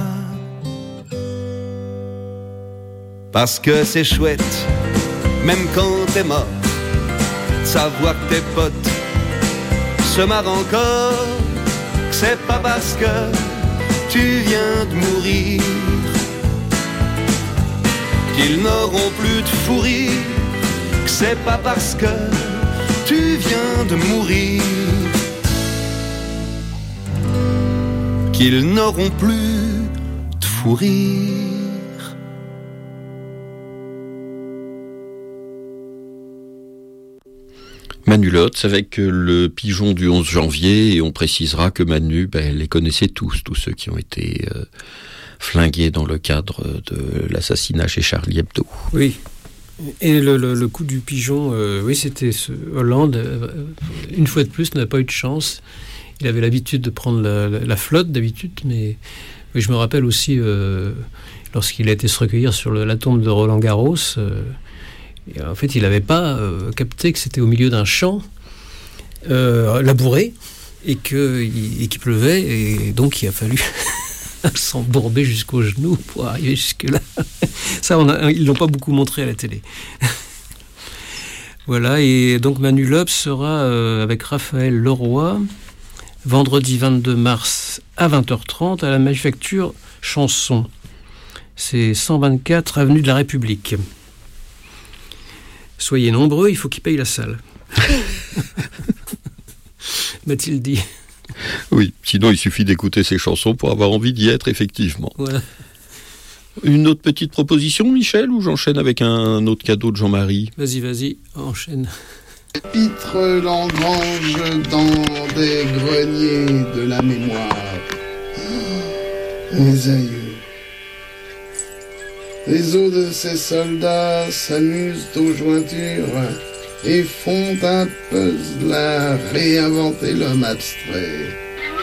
Parce que c'est chouette, même quand t'es mort, savoir que tes potes se marrent encore. C'est pas parce que tu viens de mourir qu'ils n'auront plus de fou rire. C'est pas parce que tu viens de mourir qu'ils n'auront plus de fou rire. Manu Lotz avec le pigeon du 11 janvier, et on précisera que Manu, les connaissait tous ceux qui ont été flingués dans le cadre de l'assassinat chez Charlie Hebdo. Oui. Et le coup du pigeon, oui, c'était Hollande, une fois de plus, n'a pas eu de chance. Il avait l'habitude de prendre la flotte d'habitude, mais je me rappelle aussi lorsqu'il a été se recueillir sur la tombe de Roland Garros, en fait, il n'avait pas capté que c'était au milieu d'un champ labouré et qu'il pleuvait, et donc il a fallu s'embourber jusqu'aux genoux pour arriver jusque-là. Ça, ils l'ont pas beaucoup montré à la télé. Voilà, et donc Manu Loeb sera avec Raphaël Leroy, vendredi 22 mars à 20h30 à la Manufacture Chanson. C'est 124 avenue de la République. Soyez nombreux, il faut qu'ils payent la salle. M'a-t-il dit. Oui, sinon il suffit d'écouter ces chansons pour avoir envie d'y être, effectivement. Voilà. Une autre petite proposition, Michel, ou j'enchaîne avec un autre cadeau de Jean-Marie ? Vas-y, enchaîne. Pitre l'engrange dans des greniers de la mémoire. Mes aïeux. Les os de ces soldats s'amusent aux jointures et font un puzzle à réinventer l'homme abstrait.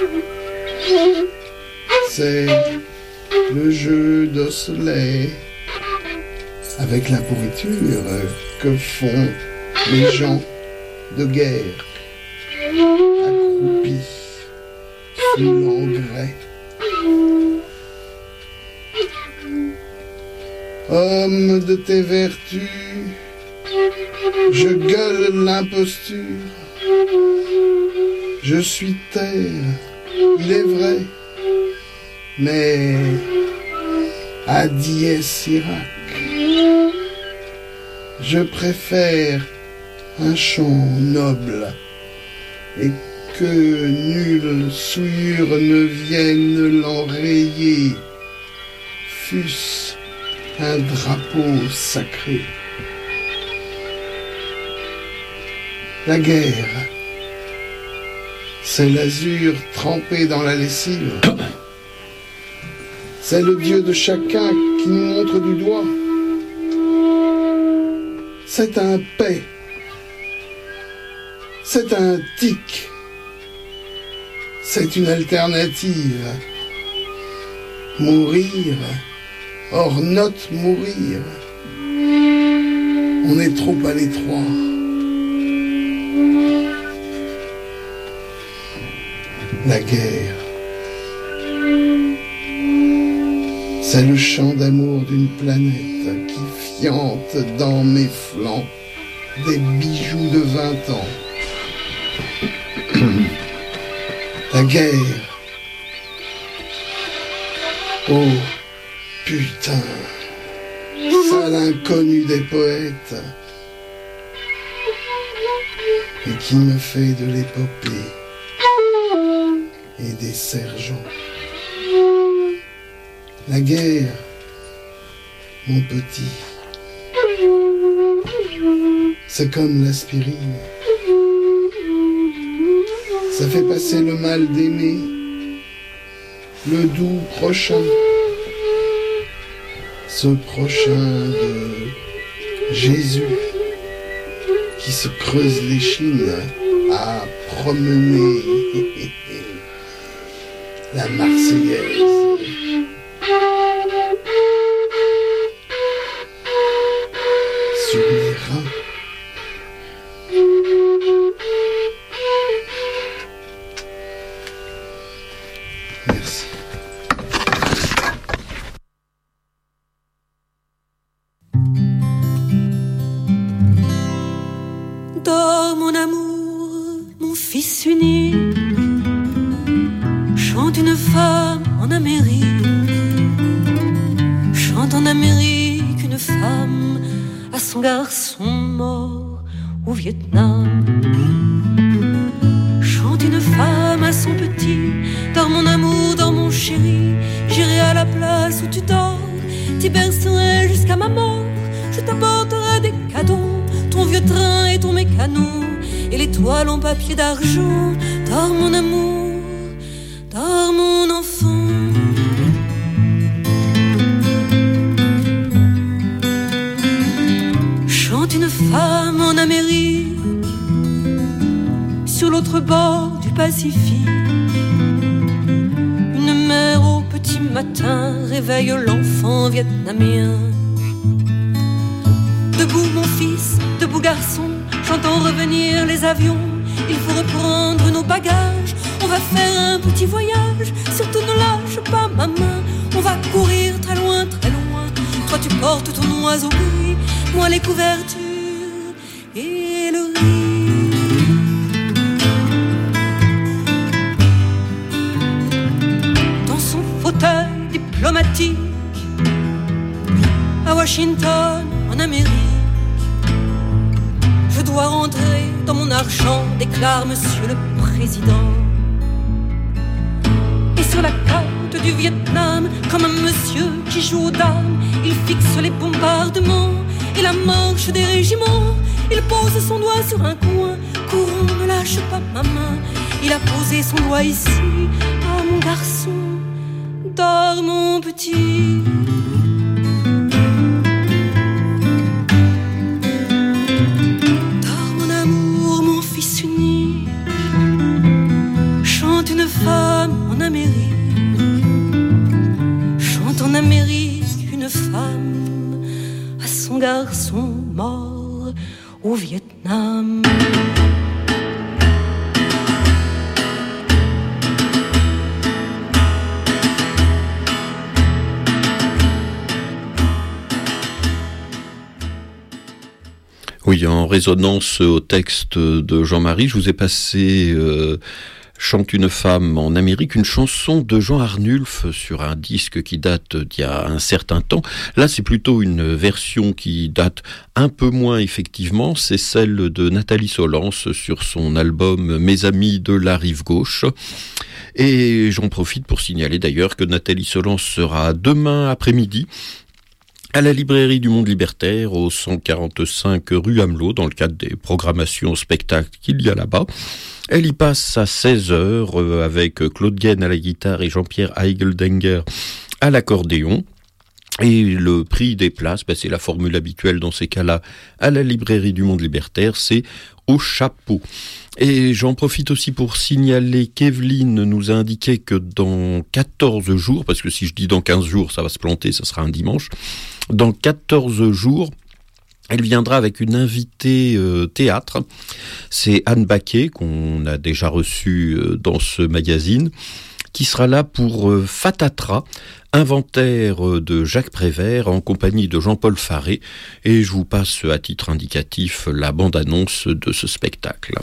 C'est le jeu d'osselets avec la pourriture que font les gens de guerre accroupis sous l'engrais. Homme de tes vertus, je gueule l'imposture. Je suis terre, il est vrai, mais à dies irac. Je préfère un chant noble et que nulle souillure ne vienne l'enrayer, fût-ce un drapeau sacré. La guerre, c'est l'azur trempé dans la lessive. C'est le Dieu de chacun qui nous montre du doigt. C'est un paix. C'est un tic. C'est une alternative. Mourir, hors note mourir. On est trop à l'étroit. La guerre, c'est le chant d'amour d'une planète qui fiante dans mes flancs des bijoux de 20 ans. La guerre, oh putain, sale inconnu des poètes, et qui me fait de l'épopée et des sergents. La guerre, mon petit, c'est comme l'aspirine. Ça fait passer le mal d'aimer, le doux prochain, ce prochain de Jésus qui se creuse l'échine à promener la Marseillaise. Sur les reins. Merci. Dors mon amour, mon fils unique, chante une femme en Amérique, chante en Amérique une femme à son garçon mort au Vietnam. Chante une femme à son petit, dors mon amour, dors mon chéri, j'irai à la place où tu dors, t'y bercerai jusqu'à ma mort, je t'apporterai des cadeaux, ton vieux train et ton mécano, et l'étoile en papier d'argent. Dors mon amour, dors mon enfant. Chante une femme en Amérique, sur l'autre bord du Pacifique. Une mère au petit matin réveille l'enfant vietnamien. Debout mon fils, debout garçon, j'entends revenir les avions. Il faut reprendre nos bagages, on va faire un petit voyage. Surtout ne lâche pas ma main, on va courir très loin, très loin. Toi tu portes ton oiseau gris, moi les couvertures et Dans son fauteuil diplomatique, à Washington, en Amérique, je dois rentrer dans mon argent, déclare Monsieur le Président. Et sur la carte du Vietnam, comme un monsieur qui joue aux dames, il fixe les bombardements et la marche des régiments. Il pose son doigt sur un coin, courant, ne lâche pas ma main. Il a posé son doigt ici, ah mon garçon, dors mon petit. Dors mon amour, mon fils unique, chante une femme en Amérique. Chante en Amérique une femme à son garçon mort au Vietnam. Oui, en résonance au texte de Jean-Marie, je vous ai passé Chante une femme en Amérique, une chanson de Jean Arnulf sur un disque qui date d'il y a un certain temps. Là, c'est plutôt une version qui date un peu moins effectivement, c'est celle de Nathalie Solence sur son album Mes amis de la rive gauche. Et j'en profite pour signaler d'ailleurs que Nathalie Solence sera demain après-midi à la librairie du Monde Libertaire, au 145 rue Amelot, dans le cadre des programmations spectacles qu'il y a là-bas. Elle y passe à 16h avec Claude Guesne à la guitare et Jean-Pierre Heigeldenger à l'accordéon. Et le prix des places, c'est la formule habituelle dans ces cas-là, à la librairie du Monde Libertaire, c'est au chapeau. Et j'en profite aussi pour signaler qu'Evelyne nous a indiqué que dans 14 jours, parce que si je dis dans 15 jours, ça va se planter, ça sera un dimanche, dans 14 jours, elle viendra avec une invitée théâtre. C'est Anne Baquet, qu'on a déjà reçue dans ce magazine, qui sera là pour Fatatra, inventaire de Jacques Prévert en compagnie de Jean-Paul Faré. Et je vous passe à titre indicatif la bande-annonce de ce spectacle.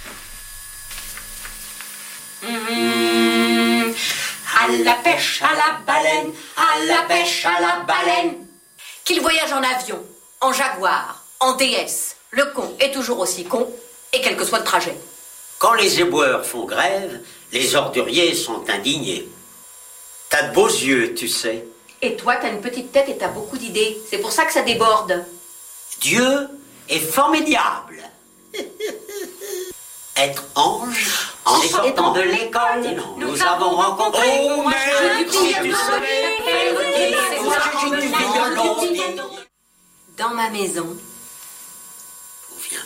À la pêche à la baleine, à la pêche à la baleine. Qu'il voyage en avion, en Jaguar, en DS, le con est toujours aussi con, et quel que soit le trajet. Quand les éboueurs font grève, les orduriers sont indignés. T'as de beaux yeux, tu sais. Et toi, t'as une petite tête et t'as beaucoup d'idées. C'est pour ça que ça déborde. Dieu est formidable. Être ange, en sortant de l'école, nous avons rencontré... Oh, mais si tu savais, dans ma maison, vous viendrez.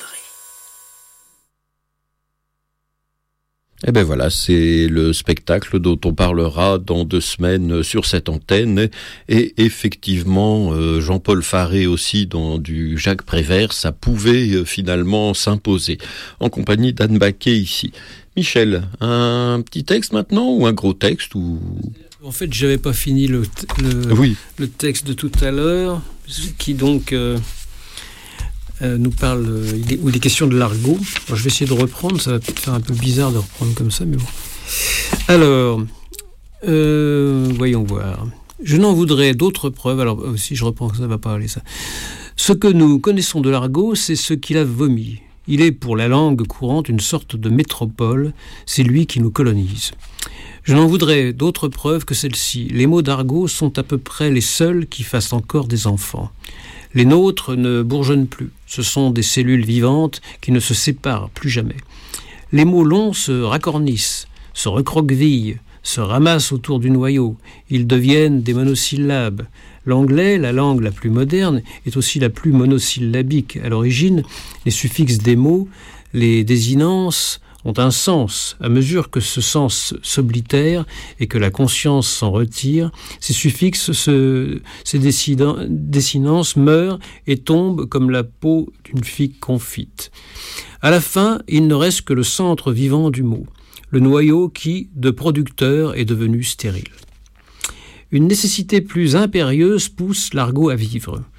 Eh ben voilà, c'est le spectacle dont on parlera dans 2 semaines sur cette antenne. Et effectivement, Jean-Paul Faré aussi dans du Jacques Prévert, ça pouvait finalement s'imposer. En compagnie d'Anne Baquet ici. Michel, un petit texte maintenant ou un gros texte ou... En fait, j'avais pas fini le texte de tout à l'heure, qui donc... nous parle, il est question de l'argot. Alors, je vais essayer de reprendre, ça va peut-être faire un peu bizarre de reprendre comme ça, mais bon. Alors, voyons voir. Je n'en voudrais d'autres preuves. Alors, si je reprends, ça va pas aller ça. Ce que nous connaissons de l'argot, c'est ce qu'il a vomi. Il est, pour la langue courante, une sorte de métropole. C'est lui qui nous colonise. Je n'en voudrais d'autres preuves que celle-ci. Les mots d'argot sont à peu près les seuls qui fassent encore des enfants. Les nôtres ne bourgeonnent plus. Ce sont des cellules vivantes qui ne se séparent plus jamais. Les mots longs se racornissent, se recroquevillent, se ramassent autour du noyau. Ils deviennent des monosyllabes. L'anglais, la langue la plus moderne, est aussi la plus monosyllabique. À l'origine, les suffixes des mots, les désinences, ont un sens. À mesure que ce sens s'oblitère et que la conscience s'en retire, ces suffixes, ces désinences meurent et tombent comme la peau d'une figue confite. À la fin, il ne reste que le centre vivant du mot, le noyau qui, de producteur, est devenu stérile. Une nécessité plus impérieuse pousse l'argot à vivre.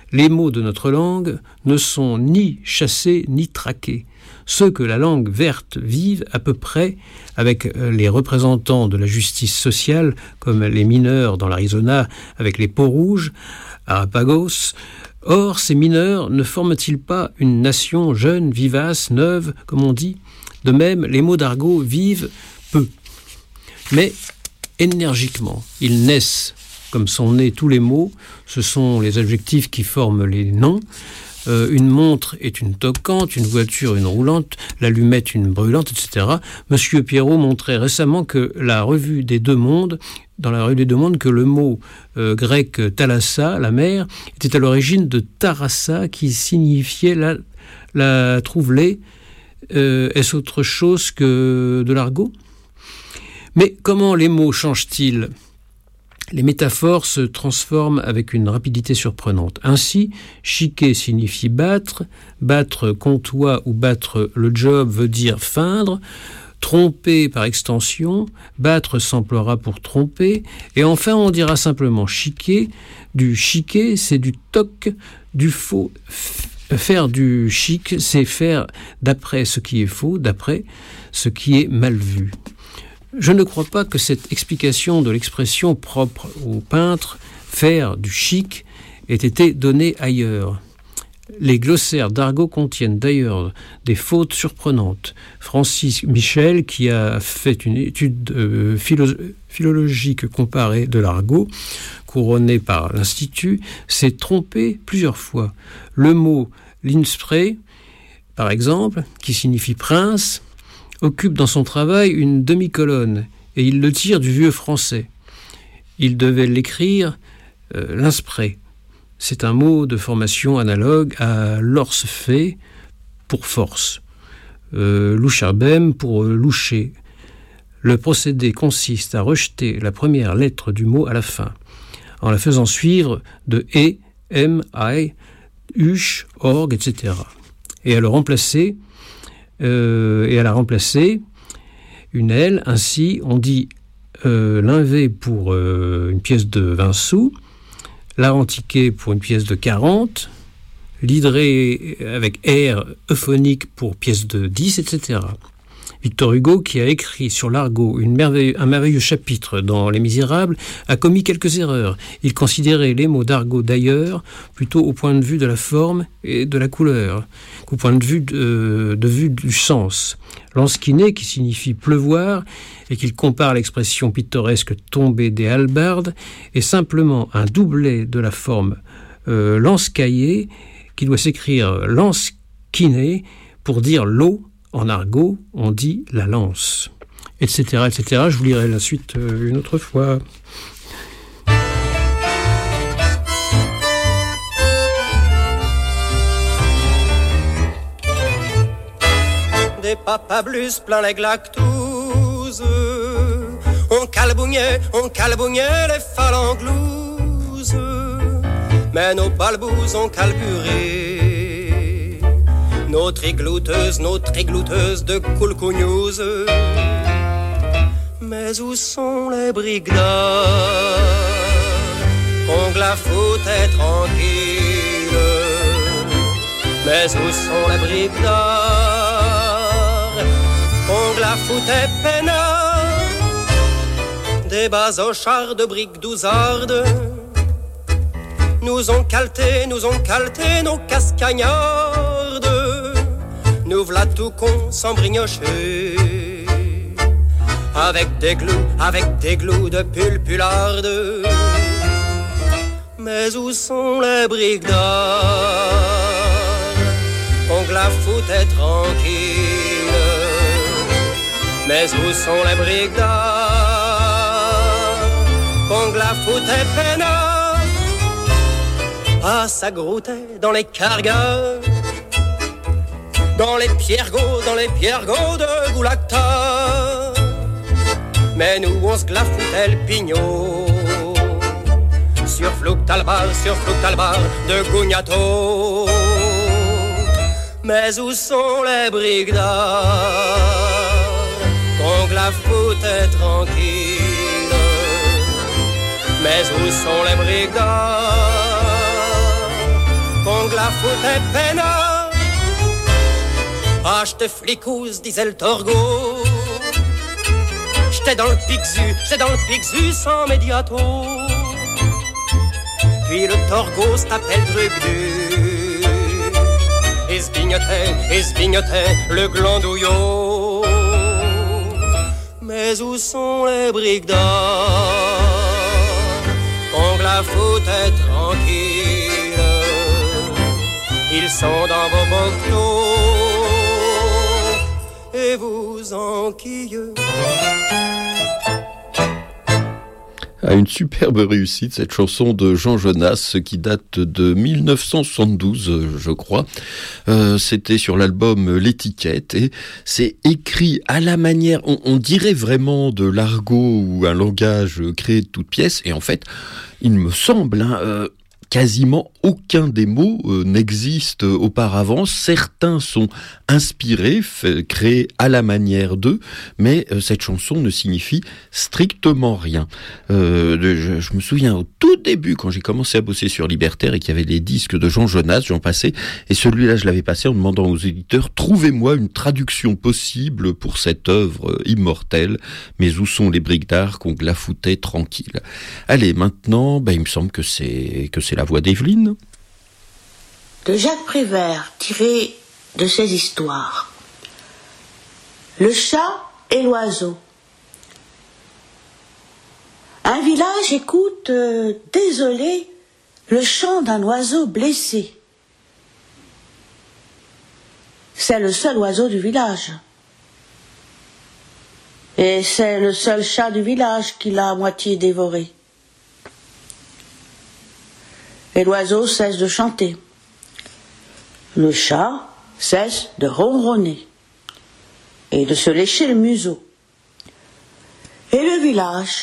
Les mots de notre langue ne sont ni chassés ni traqués. Ceux que la langue verte vive à peu près avec les représentants de la justice sociale, comme les mineurs dans l'Arizona avec les peaux rouges, Arapagos. Or, ces mineurs ne forment-ils pas une nation jeune, vivace, neuve, comme on dit ? De même, les mots d'argot vivent peu, mais énergiquement. Ils naissent, comme sont nés tous les mots, ce sont les adjectifs qui forment les noms. Une montre est une toquante, une voiture une roulante, l'allumette une brûlante, etc. Monsieur Pierrot montrait récemment que la revue des Deux Mondes, dans la revue des Deux Mondes, que le mot grec thalassa, la mer, était à l'origine de tarassa, qui signifiait la trouvelée. Est-ce autre chose que de l'argot ? Mais comment les mots changent-ils ? Les métaphores se transforment avec une rapidité surprenante. Ainsi, chiquer signifie battre, battre comptoir ou battre le job veut dire feindre, tromper par extension, battre s'emploiera pour tromper, et enfin on dira simplement chiquer. Du chiquer, c'est du toc, du faux. Faire du chic, c'est faire d'après ce qui est faux, d'après ce qui est mal vu. Je ne crois pas que cette explication de l'expression propre au peintre, faire du chic, ait été donnée ailleurs. Les glossaires d'argot contiennent d'ailleurs des fautes surprenantes. Francis Michel, qui a fait une étude philologique comparée de l'argot, couronnée par l'Institut, s'est trompé plusieurs fois. Le mot « linspray », par exemple, qui signifie prince, occupe dans son travail une demi-colonne, et il le tire du vieux français. Il devait l'écrire l'inspray. C'est un mot de formation analogue à lorsfait pour force, loucharbem pour loucher. Le procédé consiste à rejeter la première lettre du mot à la fin, en la faisant suivre de e, m, i, uch, org, etc. Et à la remplacer une L. Ainsi, on dit l'invé pour une pièce de 20 sous, l'arantiqué pour une pièce de 40, l'hydré avec R euphonique pour pièce de 10, etc. Victor Hugo, qui a écrit sur l'argot un merveilleux chapitre dans Les Misérables, a commis quelques erreurs. Il considérait les mots d'argot d'ailleurs plutôt au point de vue de la forme et de la couleur qu'au point de vue du sens. Lansquiné, qui signifie pleuvoir, et qu'il compare à l'expression pittoresque tomber des hallebardes, est simplement un doublet de la forme lanscaillé, qui doit s'écrire lansquiné pour dire l'eau. En argot, on dit la lance, etc., etc. Je vous lirai la suite une autre fois. Des papablus plein les glactouses, on calbougnait les phalanglouses, mais nos balbous ont calburé. Nos triglouteuses de coulcougnouse. Mais où sont les brigdards qu'on la foutait tranquille? Mais où sont les brigdards qu'on la foutait peinard? Des basochards de briques douzardes nous ont calté nos cascagnardes. Nous v'là tout con sans brignocher, avec des glous de pulpularde. Mais où sont les brigdards qu'on la foutait tranquille? Mais où sont les brigdards qu'on la foutait peinard? Ah, ça groutait dans les cargars, dans les piergots de Goulacta. Mais nous on se glafoutait le pignot sur Flouctalbar de Gougnato. Mais où sont les brigdards qu'on glafoutait tranquille? Mais où sont les brigdards que la foutait peinard. Ah, j'étais flicouze, disait le torgo. J'étais dans le Picsou sans médiato. Puis le torgo s'appelle Drugdu. Et se vignotait le glandouillot. Mais où sont les briques d'or? On la foutait tranquille. Ils sont dans vos bocaux et vous enquilleux. À une superbe réussite, cette chanson de Jean Jonas qui date de 1972, je crois. C'était sur l'album L'étiquette et c'est écrit à la manière, on dirait vraiment de l'argot ou un langage créé de toutes pièces. Et en fait, il me semble, quasiment aucun des mots n'existe auparavant. Certains sont inspirés, créés à la manière d'eux, mais cette chanson ne signifie strictement rien. Je me souviens au tout début, quand j'ai commencé à bosser sur Libertaire et qu'il y avait les disques de Jean Jonas, j'en passais, et celui-là je l'avais passé en demandant aux éditeurs, trouvez-moi une traduction possible pour cette œuvre immortelle, mais où sont les briques d'art qu'on glafoutait tranquille. Allez, maintenant, il me semble que c'est la voix d'Evelyne. De Jacques Prévert, tiré de ses histoires. Le chat et l'oiseau. Un village écoute, désolé, le chant d'un oiseau blessé. C'est le seul oiseau du village. Et c'est le seul chat du village qui l'a à moitié dévoré. Et l'oiseau cesse de chanter. Le chat cesse de ronronner et de se lécher le museau. Et le village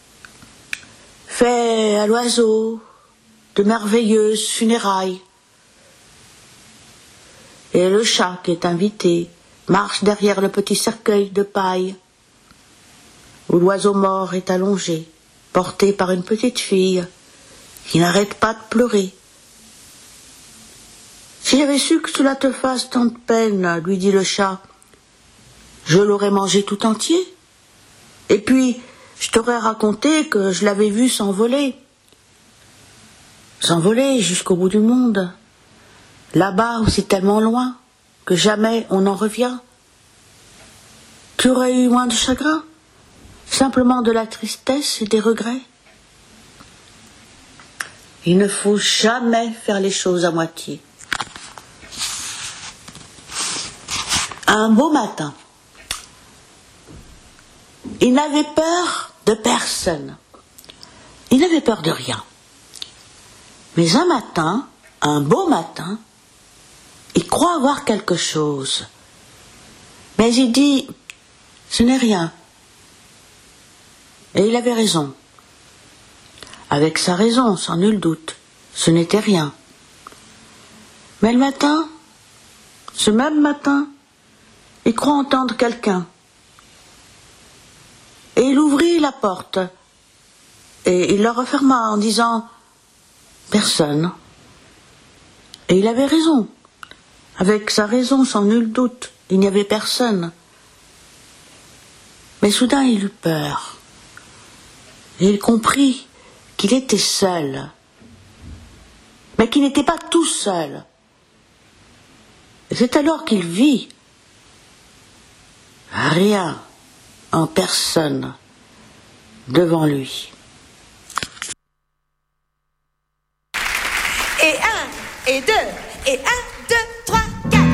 fait à l'oiseau de merveilleuses funérailles. Et le chat qui est invité marche derrière le petit cercueil de paille où l'oiseau mort est allongé, porté par une petite fille qui n'arrête pas de pleurer. Si j'avais su que cela te fasse tant de peine, lui dit le chat, je l'aurais mangé tout entier. Et puis, je t'aurais raconté que je l'avais vu s'envoler. S'envoler jusqu'au bout du monde. Là-bas où c'est tellement loin que jamais on n'en revient. Tu aurais eu moins de chagrin, simplement de la tristesse et des regrets. Il ne faut jamais faire les choses à moitié. Un beau matin, il n'avait peur de personne. Il n'avait peur de rien. Mais un matin, un beau matin, il croit avoir quelque chose. Mais il dit, ce n'est rien. Et il avait raison. Avec sa raison, sans nul doute, ce n'était rien. Mais le matin, ce même matin, il croit entendre quelqu'un. Et il ouvrit la porte. Et il la referma en disant « Personne ». Et il avait raison. Avec sa raison, sans nul doute, il n'y avait personne. Mais soudain, il eut peur. Et il comprit qu'il était seul, mais qu'il n'était pas tout seul. Et c'est alors qu'il vit rien en personne devant lui. Et 1, et 2, et 1, 2, 3, 4.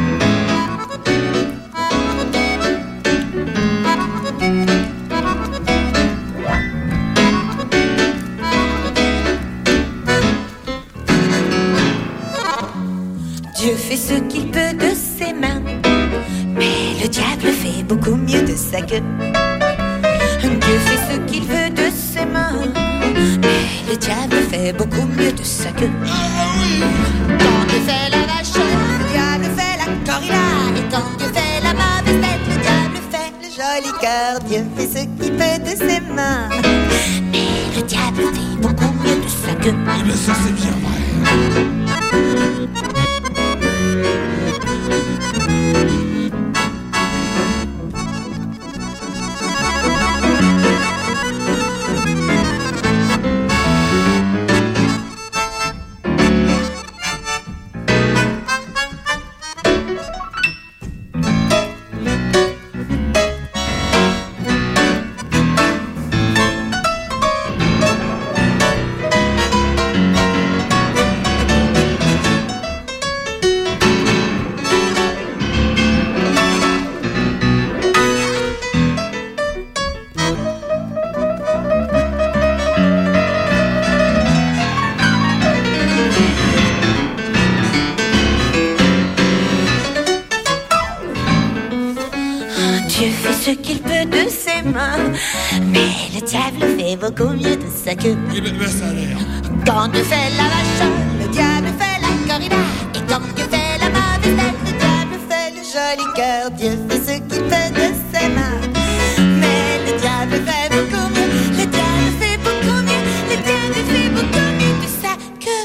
Dieu fait ce qu'il peut de ses mains, mais le diable fait beaucoup mieux de sa queue. Dieu fait ce qu'il veut de ses mains, mais le diable fait beaucoup mieux de sa queue. Quand Dieu fait la vache, le diable fait la corrida. Et quand Dieu fait la mauvaise tête, le diable fait le joli cœur. Dieu fait ce qu'il peut de ses mains, mais le diable fait beaucoup mieux de sa queue. Eh bien ça c'est bien vrai. fait ce qu'il peut de ses mains, mais le diable fait beaucoup mieux de sa queue. Quand Dieu fait la vache, le diable fait la corrida. Et quand Dieu fait la mauvaise tête, le diable fait le joli cœur. Dieu fait ce qu'il peut de ses mains, mais le diable fait beaucoup mieux. Le diable fait beaucoup mieux. Le diable fait beaucoup mieux de sa queue.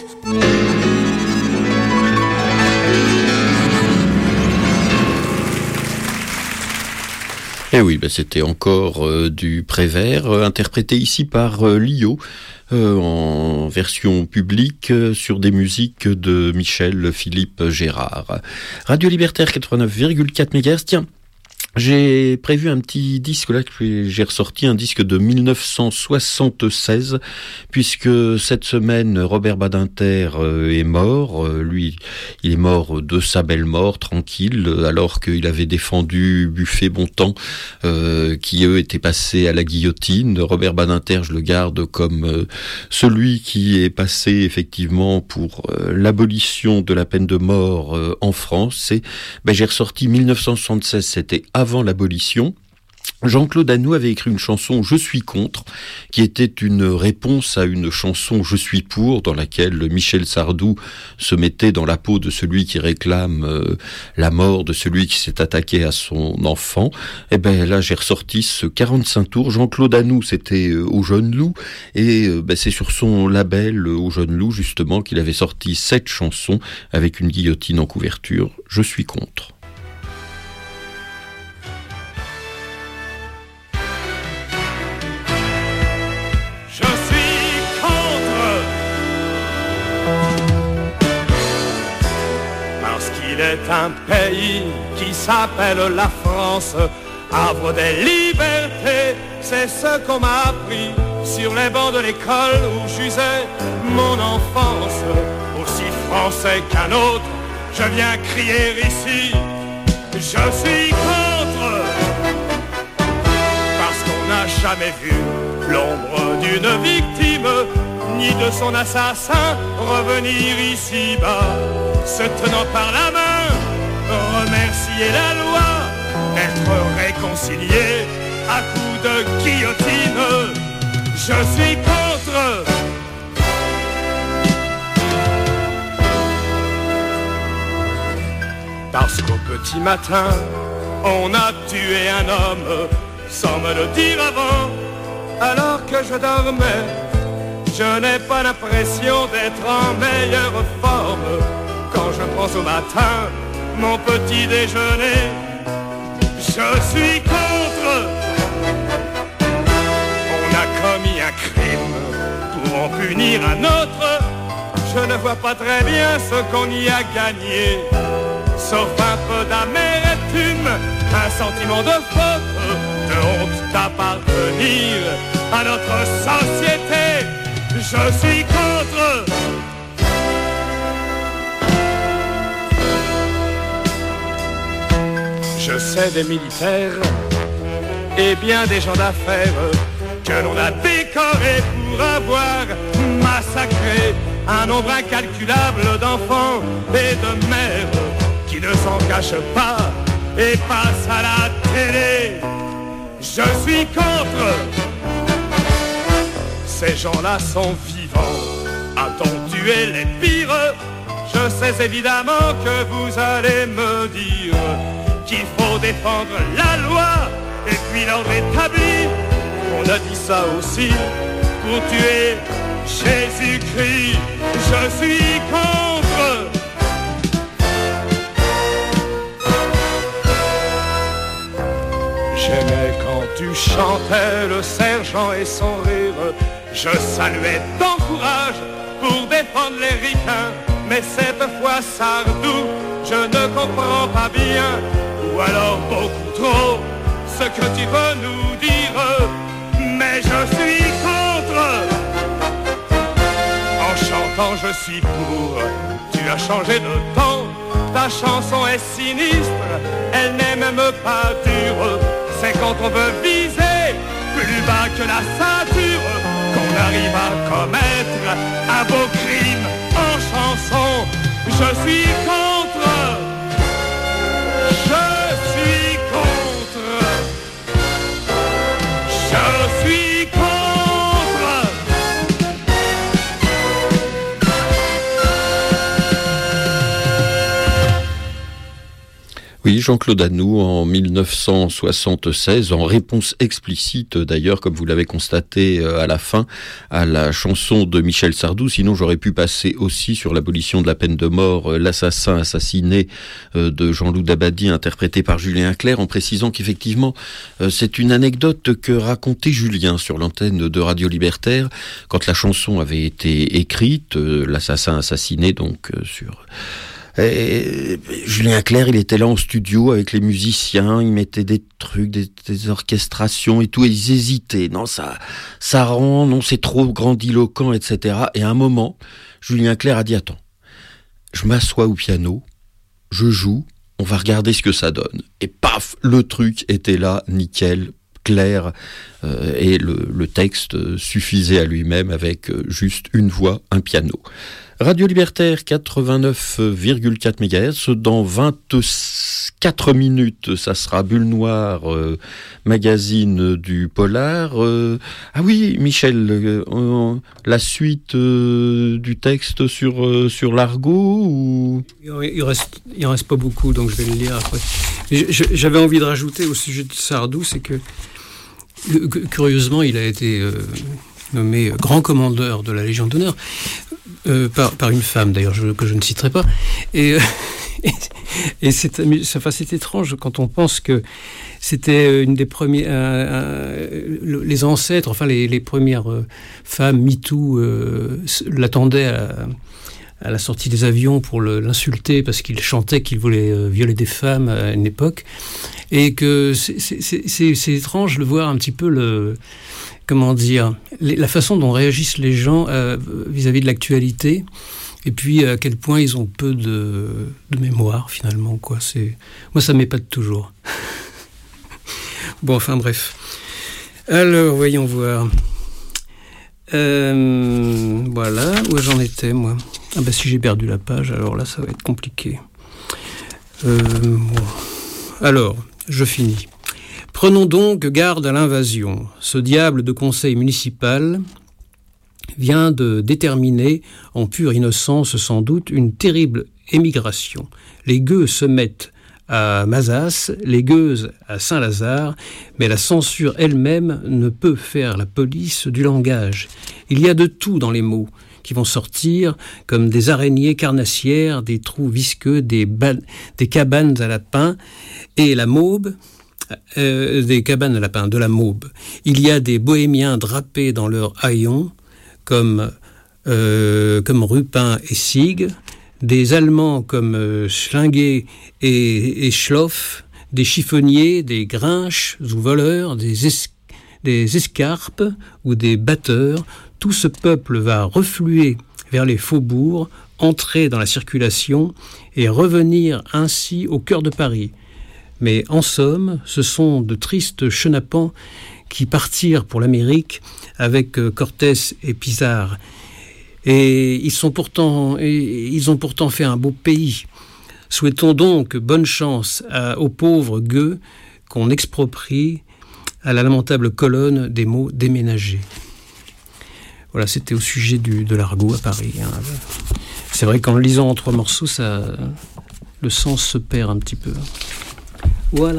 Eh oui, c'était encore du Prévert, interprété ici par Lio, en version publique sur des musiques de Michel Philippe Gérard. Radio Libertaire 89,4 MHz, tiens. J'ai prévu un petit disque là, que j'ai ressorti, un disque de 1976, puisque cette semaine, Robert Badinter est mort. Lui, il est mort de sa belle mort, tranquille, alors qu'il avait défendu Buffet-Bontemps, qui eux étaient passés à la guillotine. Robert Badinter, je le garde comme celui qui est passé effectivement pour l'abolition de la peine de mort en France. Et j'ai ressorti 1976, c'était avant l'abolition. Jean-Claude Annou avait écrit une chanson « Je suis contre », qui était une réponse à une chanson « Je suis pour », dans laquelle Michel Sardou se mettait dans la peau de celui qui réclame la mort de celui qui s'est attaqué à son enfant. Et là, j'ai ressorti ce 45 tours. Jean-Claude Annou, c'était Au Jeune Loup, et c'est sur son label Au Jeune Loup, justement, qu'il avait sorti 7 chansons avec une guillotine en couverture. « Je suis contre ». Il est un pays qui s'appelle la France, havre des libertés, c'est ce qu'on m'a appris sur les bancs de l'école où j'usais mon enfance. Aussi français qu'un autre, je viens crier ici, je suis contre, parce qu'on n'a jamais vu l'ombre d'une victime, ni de son assassin revenir ici-bas, se tenant par la main, remercier la loi, être réconcilié à coups de guillotine. Je suis contre. Parce qu'au petit matin, on a tué un homme sans me le dire avant, alors que je dormais. Je n'ai pas l'impression d'être en meilleure forme quand je prends au matin mon petit déjeuner. Je suis contre. On a commis un crime pour en punir un autre. Je ne vois pas très bien ce qu'on y a gagné, sauf un peu d'amertume, un sentiment de faute, de honte d'appartenir à notre société. Je suis contre. Je sais des militaires et bien des gens d'affaires que l'on a décorés pour avoir massacré un nombre incalculable d'enfants et de mères qui ne s'en cachent pas et passent à la télé. Je suis contre. Ces gens-là sont vivants. A-t-on tué les pires? Je sais évidemment que vous allez me dire qu'il faut défendre la loi et puis l'ordre établi. On a dit ça aussi pour tuer Jésus-Christ. Je suis contre. J'aimais quand tu chantais le sergent et son rire. Je saluais ton courage pour défendre les ricains. Mais cette fois, Sardou, je ne comprends pas bien, ou alors beaucoup trop, ce que tu veux nous dire. Mais je suis contre. En chantant je suis pour, tu as changé de ton. Ta chanson est sinistre, elle n'est même pas dure. C'est quand on veut viser plus bas que la ceinture qu'on arrive à commettre un beau crime en chanson. Je suis contre. Je suis contre. Oui, Jean-Claude Anou, en 1976, en réponse explicite d'ailleurs, comme vous l'avez constaté à la fin, à la chanson de Michel Sardou. Sinon, j'aurais pu passer aussi sur l'abolition de la peine de mort, l'assassin assassiné de Jean-Loup Dabadi, interprété par Julien Clerc, en précisant qu'effectivement, c'est une anecdote que racontait Julien sur l'antenne de Radio Libertaire, quand la chanson avait été écrite, l'assassin assassiné donc sur... Et Julien Clerc, il était là en studio avec les musiciens, il mettait des trucs, des orchestrations et tout, et ils hésitaient. Non, ça rend, non, c'est trop grandiloquent, etc. Et à un moment, Julien Clerc a dit, attends, je m'assois au piano, je joue, on va regarder ce que ça donne. Et paf, le truc était là, nickel, clair, et le texte suffisait à lui-même avec juste une voix, un piano. Radio Libertaire 89,4 MHz. Dans 24 minutes, ça sera Bulle Noire, magazine du Polar. Ah oui, Michel, la suite du texte sur l'argot ou... Il reste pas beaucoup, donc je vais le lire après. J'avais envie de rajouter au sujet de Sardou, c'est que curieusement, il a été nommé grand commandeur de la Légion d'honneur. Par une femme d'ailleurs que je ne citerai pas, et c'est étrange quand on pense que c'était une des premières les ancêtres, enfin les premières femmes MeToo l'attendaient à la sortie des avions pour l'insulter parce qu'il chantait qu'il voulait violer des femmes à une époque, et que c'est étrange de voir un petit peu comment dire, la façon dont réagissent les gens vis-à-vis de l'actualité, et puis à quel point ils ont peu de mémoire finalement, quoi. Moi ça m'épate toujours. Bon, enfin bref. Alors voyons voir. Voilà où j'en étais moi. Ah bah si j'ai perdu la page, alors là ça va être compliqué. Bon. Alors je finis. Prenons donc garde à l'invasion. Ce diable de conseil municipal vient de déterminer, en pure innocence sans doute, une terrible émigration. Les gueux se mettent à Mazas, les gueuses à Saint-Lazare, mais la censure elle-même ne peut faire la police du langage. Il y a de tout dans les mots qui vont sortir comme des araignées carnassières, des trous visqueux, des cabanes à lapins, et la môbe... des cabanes à lapins, de la môbe. Il y a des bohémiens drapés dans leurs haillons, comme Rupin et Sieg, des Allemands comme Schlinguet et Schloff, des chiffonniers, des grinches ou voleurs, des escarpes ou des batteurs. Tout ce peuple va refluer vers les faubourgs, entrer dans la circulation et revenir ainsi au cœur de Paris. Mais en somme, ce sont de tristes chenapans qui partirent pour l'Amérique avec Cortés et Pizarre. Et ils ont pourtant fait un beau pays. Souhaitons donc bonne chance aux pauvres gueux qu'on exproprie à la lamentable colonne des mots déménagés. Voilà, c'était au sujet de l'argot à Paris. C'est vrai qu'en le lisant en 3 morceaux, le sens se perd un petit peu. Voilà.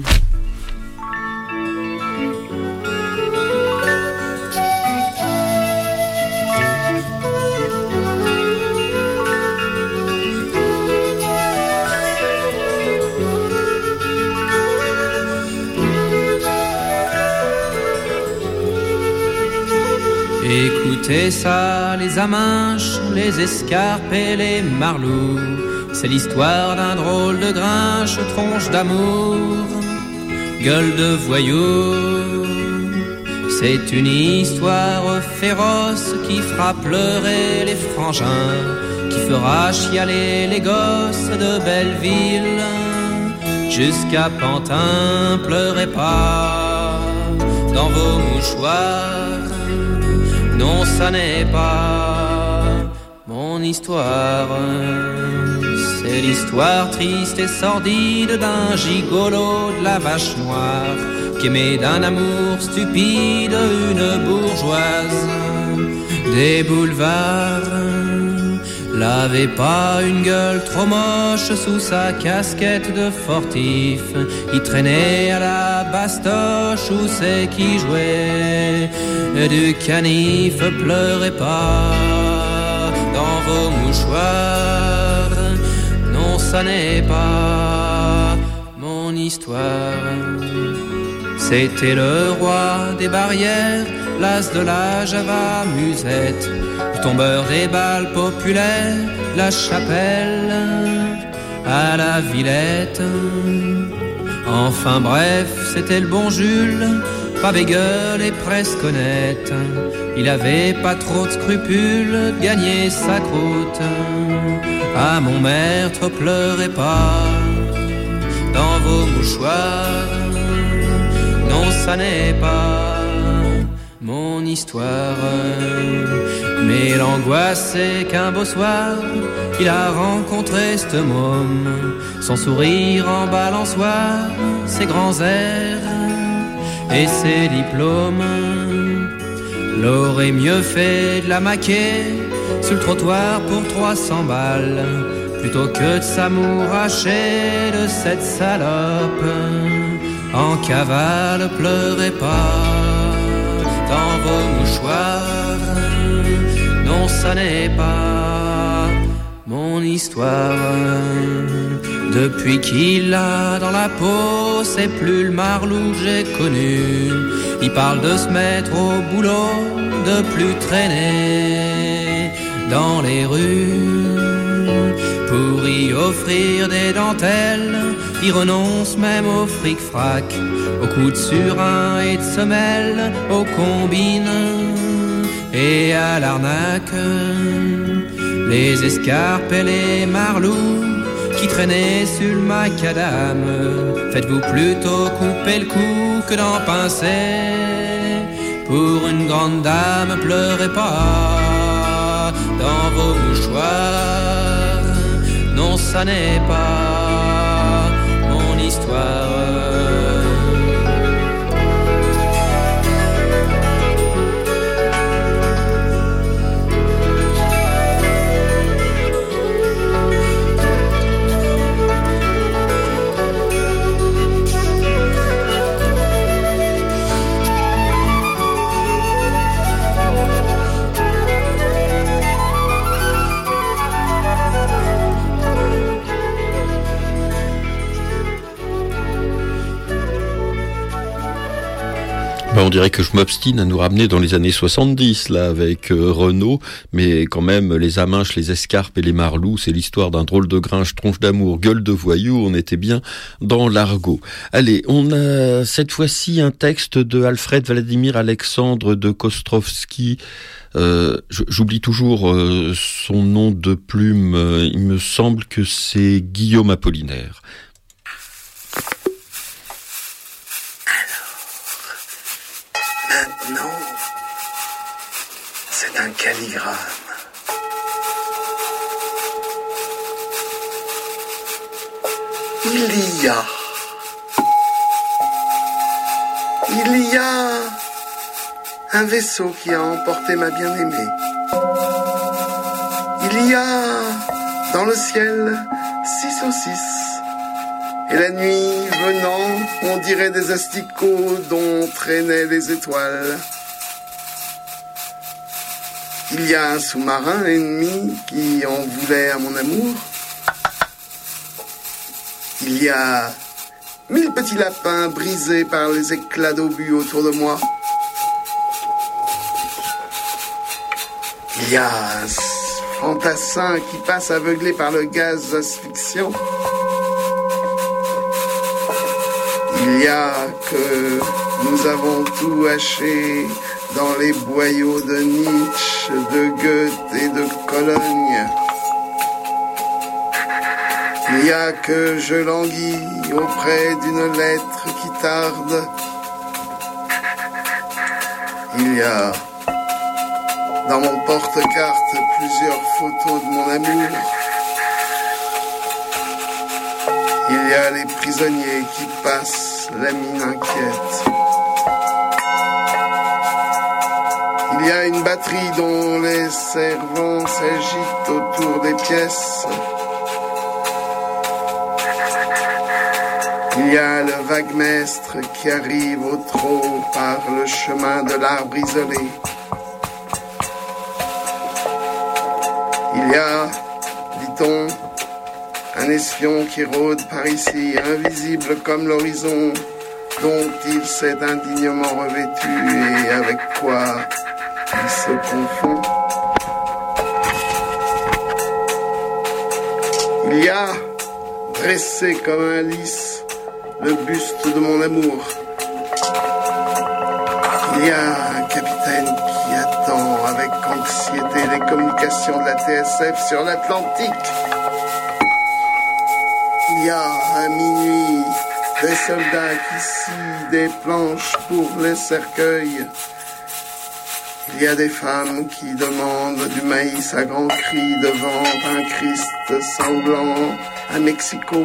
Écoutez ça, les aminches, les escarpes et les marlous. C'est l'histoire d'un drôle de grinche, tronche d'amour, gueule de voyou. C'est une histoire féroce qui fera pleurer les frangins, qui fera chialer les gosses de Belleville. Jusqu'à Pantin, pleurez pas dans vos mouchoirs. Non, ça n'est pas mon histoire. C'est l'histoire triste et sordide d'un gigolo de la vache noire qui aimait d'un amour stupide une bourgeoise des boulevards. l'avait pas une gueule trop moche sous sa casquette de fortif. Il traînait à la bastoche où c'est qui jouait du canif. Pleurez pas dans vos mouchoirs, non ça n'est pas mon histoire. C'était le roi des barrières, l'as de la Java musette, le tombeur des balles populaires, la chapelle à la Villette. Enfin bref, c'était le bon Jules, pas bégueule et presque honnête. Il avait pas trop de scrupules, gagner sa croûte. Ah mon maître, pleurez pas dans vos mouchoirs, non ça n'est pas mon histoire. Mais l'angoisse c'est qu'un beau soir, il a rencontré ce môme, son sourire en balançoire, ses grands airs et ses diplômes. L'aurait mieux fait de la maquer sur le trottoir pour 300 balles, plutôt que de s'amouracher de cette salope. En cavale, pleurez pas dans vos mouchoirs, non ça n'est pas mon histoire. Depuis qu'il a dans la peau, c'est plus le Marlou que j'ai connu. Il parle de se mettre au boulot, de plus traîner dans les rues. Pour y offrir des dentelles, il renonce même au fric-frac, aux coups de surin et de semelles, aux combines et à l'arnaque. Les escarpes et les marlous qui traînaient sur le macadam, faites-vous plutôt couper le cou que d'en pincer. Pour une grande dame, pleurez pas dans vos mouchoirs, non ça n'est pas mon histoire. On dirait que je m'obstine à nous ramener dans les années 70, là, avec Renaud, mais quand même, les Aminches, les Escarpes et les Marlous, c'est l'histoire d'un drôle de grinche, tronche d'amour, gueule de voyou, on était bien dans l'argot. Allez, on a cette fois-ci un texte de Alfred Vladimir Alexandre de Kostrovski. J'oublie toujours son nom de plume, il me semble que c'est Guillaume Apollinaire. Maintenant, c'est un calligramme. Il y a un vaisseau qui a emporté ma bien-aimée. Il y a dans le ciel 6 saucisses. Et la nuit venant, on dirait des asticots dont traînaient les étoiles. Il y a un sous-marin ennemi qui en voulait à mon amour. Il y a 1000 petits lapins brisés par les éclats d'obus autour de moi. Il y a un fantassin qui passe aveuglé par le gaz asphyxiant. Il y a que nous avons tout haché dans les boyaux de Nietzsche, de Goethe et de Cologne. Il y a que je languis auprès d'une lettre qui tarde. Il y a dans mon porte-carte plusieurs photos de mon amour. Il y a les prisonniers qui passent la mine inquiète. Il Il y a une batterie dont les servants s'agitent autour des pièces. Il y a le vaguemestre qui arrive au trot par le chemin de l'arbre isolé. Il y a, dit-on, un espion qui rôde par ici, invisible comme l'horizon, dont il s'est indignement revêtu et avec quoi il se confond. Il y a, dressé comme un lys, le buste de mon amour. Il y a un capitaine qui attend avec anxiété les communications de la TSF sur l'Atlantique. Il y a à minuit des soldats qui scient des planches pour les cercueils. Il y a des femmes qui demandent du maïs à grands cris devant un Christ sanglant à Mexico.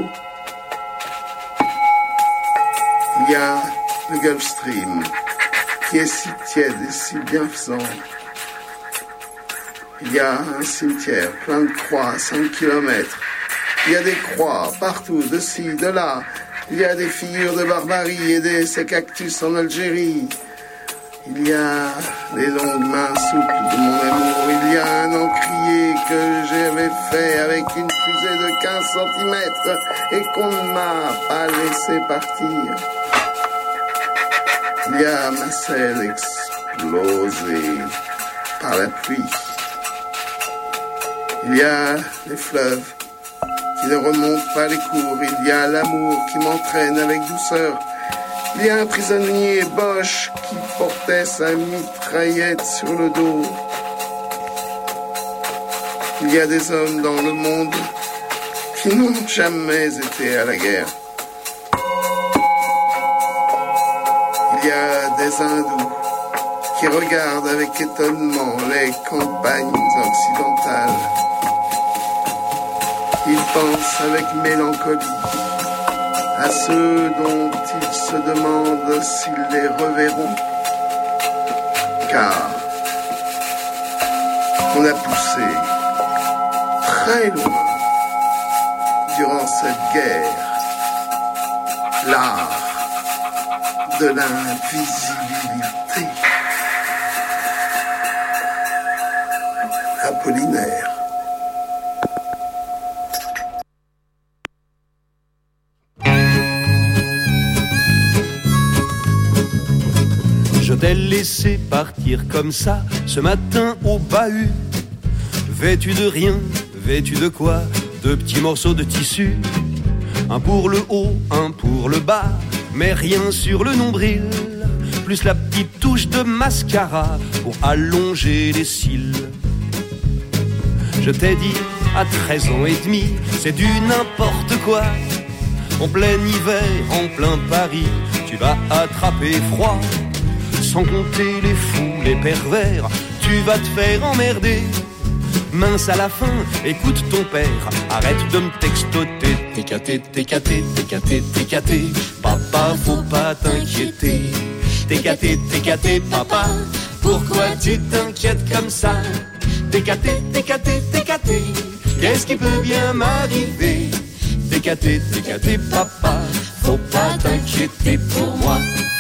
Il y a le Gulf Stream qui est si tiède et si bienfaisant. Il y a un cimetière plein de croix à 5 kilomètres. Il y a des croix partout, de ci, de là. Il y a des figures de barbarie et ces cactus en Algérie. Il y a les longues mains souples de mon amour. Il y a un encrier que j'avais fait avec une fusée de 15 cm et qu'on ne m'a pas laissé partir. Il y a ma selle explosée par la pluie. Il y a les fleuves qui ne remontent pas les cours. Il y a l'amour qui m'entraîne avec douceur. Il y a un prisonnier Bosch qui portait sa mitraillette sur le dos. Il y a des hommes dans le monde qui n'ont jamais été à la guerre. Il y a des hindous qui regardent avec étonnement les campagnes occidentales. Ils pensent avec mélancolie à ceux dont ils se demandent s'ils les reverront. Car on a poussé très loin durant cette guerre l'art de l'invisibilité. Apollinaire. Je t'ai laissé partir comme ça ce matin au bahut, vêtu de rien, vêtu de quoi? De petits morceaux de tissu, un pour le haut, un pour le bas, mais rien sur le nombril, plus la petite touche de mascara pour allonger les cils. Je t'ai dit à 13 ans et demi, c'est du n'importe quoi. En plein hiver, en plein Paris, tu vas attraper froid. Sans compter les fous, les pervers, tu vas te faire emmerder. Mince à la fin, écoute ton père, arrête de me textoter. TKT, TKT, TKT, TKT, papa faut pas t'inquiéter. TKT, TKT, papa, pourquoi tu t'inquiètes comme ça? TKT, TKT, TKT, qu'est-ce qui peut bien m'arriver? TKT, TKT, papa, faut pas t'inquiéter pour moi.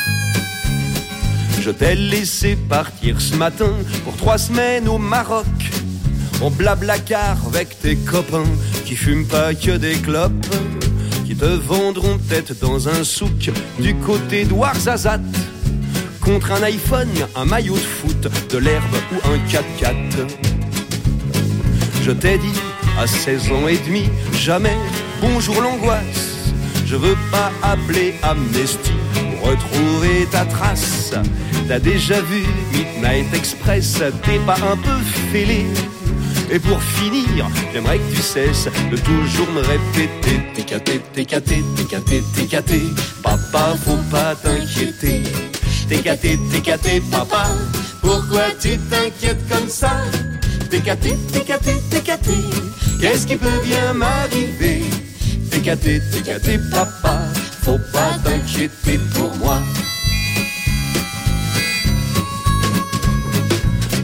Je t'ai laissé partir ce matin pour 3 semaines au Maroc, en blablacar avec tes copains qui fument pas que des clopes, qui te vendront peut-être dans un souk du côté d'Ouarzazate, contre un iPhone, un maillot de foot, de l'herbe ou un 4x4. Je t'ai dit à 16 ans et demi, jamais bonjour l'angoisse. Je veux pas appeler Amnesty pour retrouver ta trace. T'as déjà vu Midnight Express, t'es pas un peu fêlé? Et pour finir, j'aimerais que tu cesses de toujours me répéter TKT, TKT, TKT, TKT, papa faut pas t'inquiéter. TKT, TKT, papa, pourquoi tu t'inquiètes comme ça? TKT, TKT, TKT, qu'est-ce qui peut bien m'arriver? TKT, TKT, papa, faut pas t'inquiéter pour moi.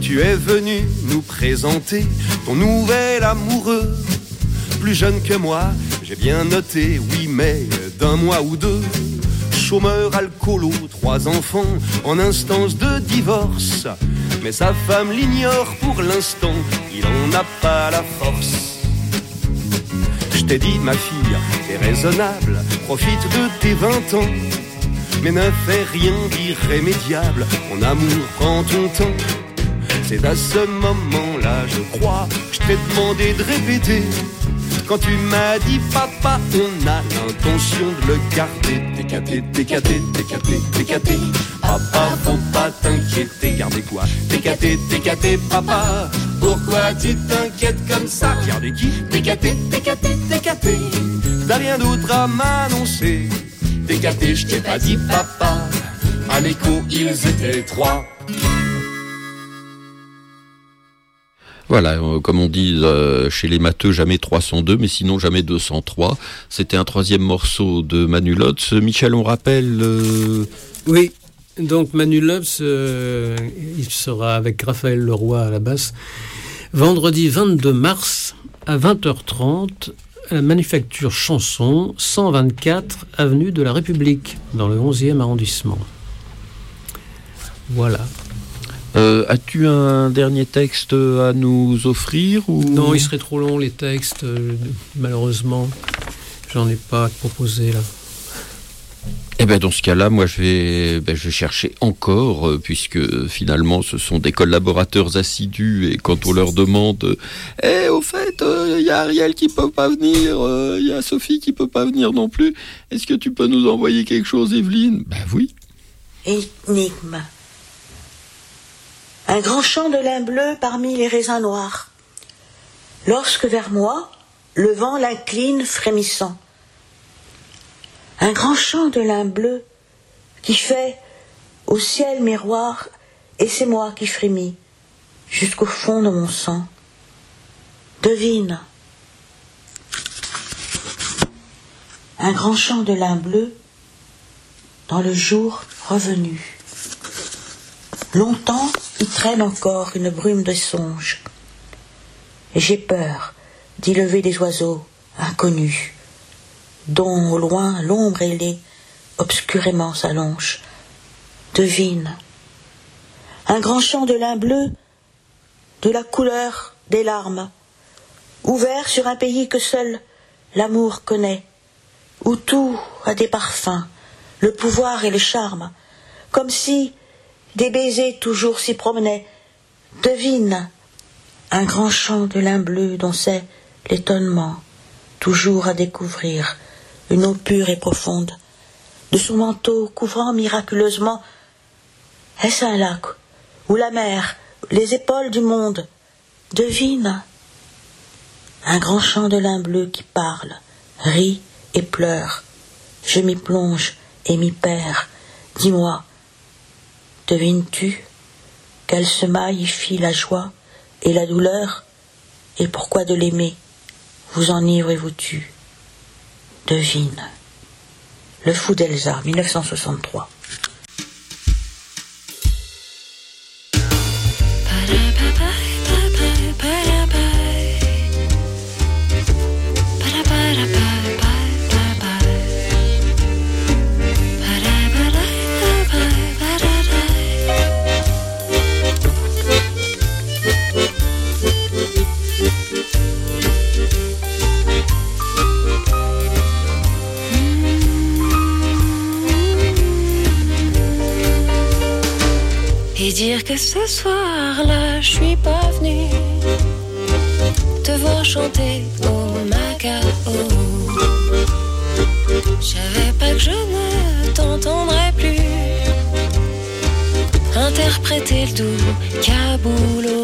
Tu es venu nous présenter ton nouvel amoureux. Plus jeune que moi, j'ai bien noté, oui, mais d'un mois ou deux. Chômeur, alcoolo, 3 enfants en instance de divorce. Mais sa femme l'ignore pour l'instant, il en a pas la force. Je t'ai dit, ma fille, t'es raisonnable, profite de tes 20 ans. Mais ne fais rien d'irrémédiable, mon amour prend ton temps. C'est à ce moment-là, je crois, je t'ai demandé de répéter. Quand tu m'as dit papa, on a l'intention de le garder. TKT, TKT, TKT, TKT. Papa, faut pas t'inquiéter, gardez quoi? TKT, TKT, papa. Pourquoi tu t'inquiètes comme ça? Gardez qui? TKT, TKT, TKT. T'as rien d'autre à m'annoncer. TKT, je t'ai pas dit papa. À l'écho, ils étaient 3. Voilà, comme on dit chez les matheux, jamais 302, mais sinon jamais 203. C'était un 3e morceau de Manu Lotz. Michel, on rappelle... Oui, donc Manu Lotz, il sera avec Raphaël Leroy à la basse, vendredi 22 mars à 20h30 à la Manufacture Chanson, 124 avenue de la République, dans le 11e arrondissement. Voilà. As-tu un dernier texte à nous offrir ou... Non, il serait trop long les textes, malheureusement. J'en ai pas à te proposer là. Eh ben dans ce cas-là, moi je vais chercher encore, puisque finalement ce sont des collaborateurs assidus et quand on leur demande au fait, il y a Ariel qui peut pas venir, il y a Sophie qui peut pas venir non plus, est-ce que tu peux nous envoyer quelque chose, Evelyne? Ben oui. Énigme. Un grand champ de lin bleu parmi les raisins noirs. Lorsque vers moi, le vent l'incline frémissant. Un grand champ de lin bleu qui fait au ciel miroir, et c'est moi qui frémis jusqu'au fond de mon sang. Devine. Un grand champ de lin bleu dans le jour revenu. Longtemps, il traîne encore une brume de songe. Et j'ai peur d'y lever des oiseaux inconnus, dont au loin l'ombre ailée obscurément s'allonge. Devine. Un grand champ de lin bleu, de la couleur des larmes, ouvert sur un pays que seul l'amour connaît, où tout a des parfums, le pouvoir et le charme, comme si des baisers toujours s'y promenaient. Devine. Un grand champ de lin bleu dont c'est l'étonnement, toujours à découvrir, une eau pure et profonde, de son manteau couvrant miraculeusement. Est-ce un lac, ou la mer, les épaules du monde? Devine. Un grand champ de lin bleu qui parle, rit et pleure. Je m'y plonge et m'y perds. Dis-moi, devines-tu quel semaille y fit la joie et la douleur, et pourquoi de l'aimer vous enivre et vous tue? Devine. Le Fou d'Elsa, 1963. Et dire que ce soir-là, je suis pas venue te voir chanter au Macao. Je savais pas que je ne t'entendrais plus interpréter le doux caboulot.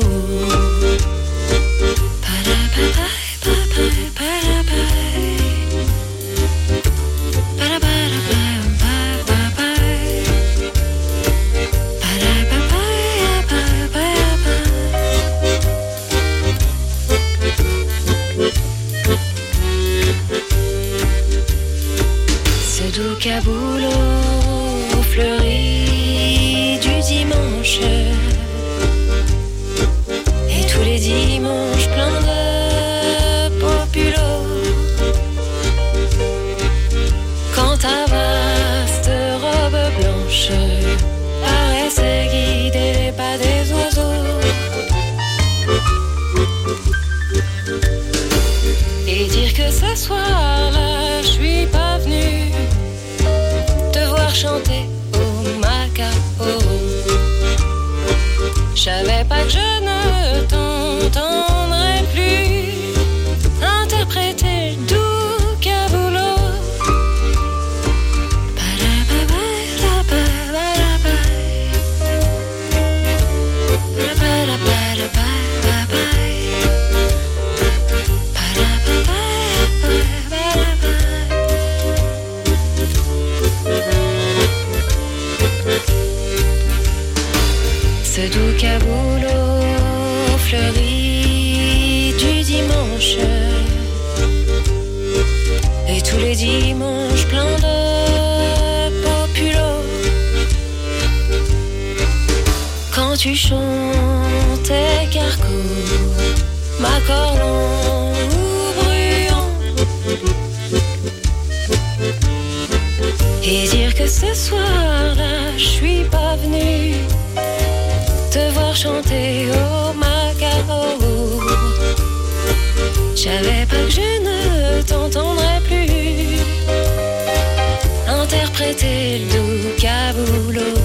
Caboulot fleuri du dimanche, dimanches pleins de populo. Quand ta vaste robe blanche paraissait guider les pas des oiseaux, et dire que ce soir-là je suis pas venue te voir chanter au Macao. Je savais pas que je ne t'entendrais plus interpréter le doux caboulot. Ce doux caboulot fleuri du dimanche, et tous les dimanches pleins de populo. Quand tu chantais Carco, Macorlan ou Bruant, et dire que ce soir-là je suis pas venue te voir chanter au Macao. Je savais pas que je ne t'entendrais plus interpréter le doux caboulot,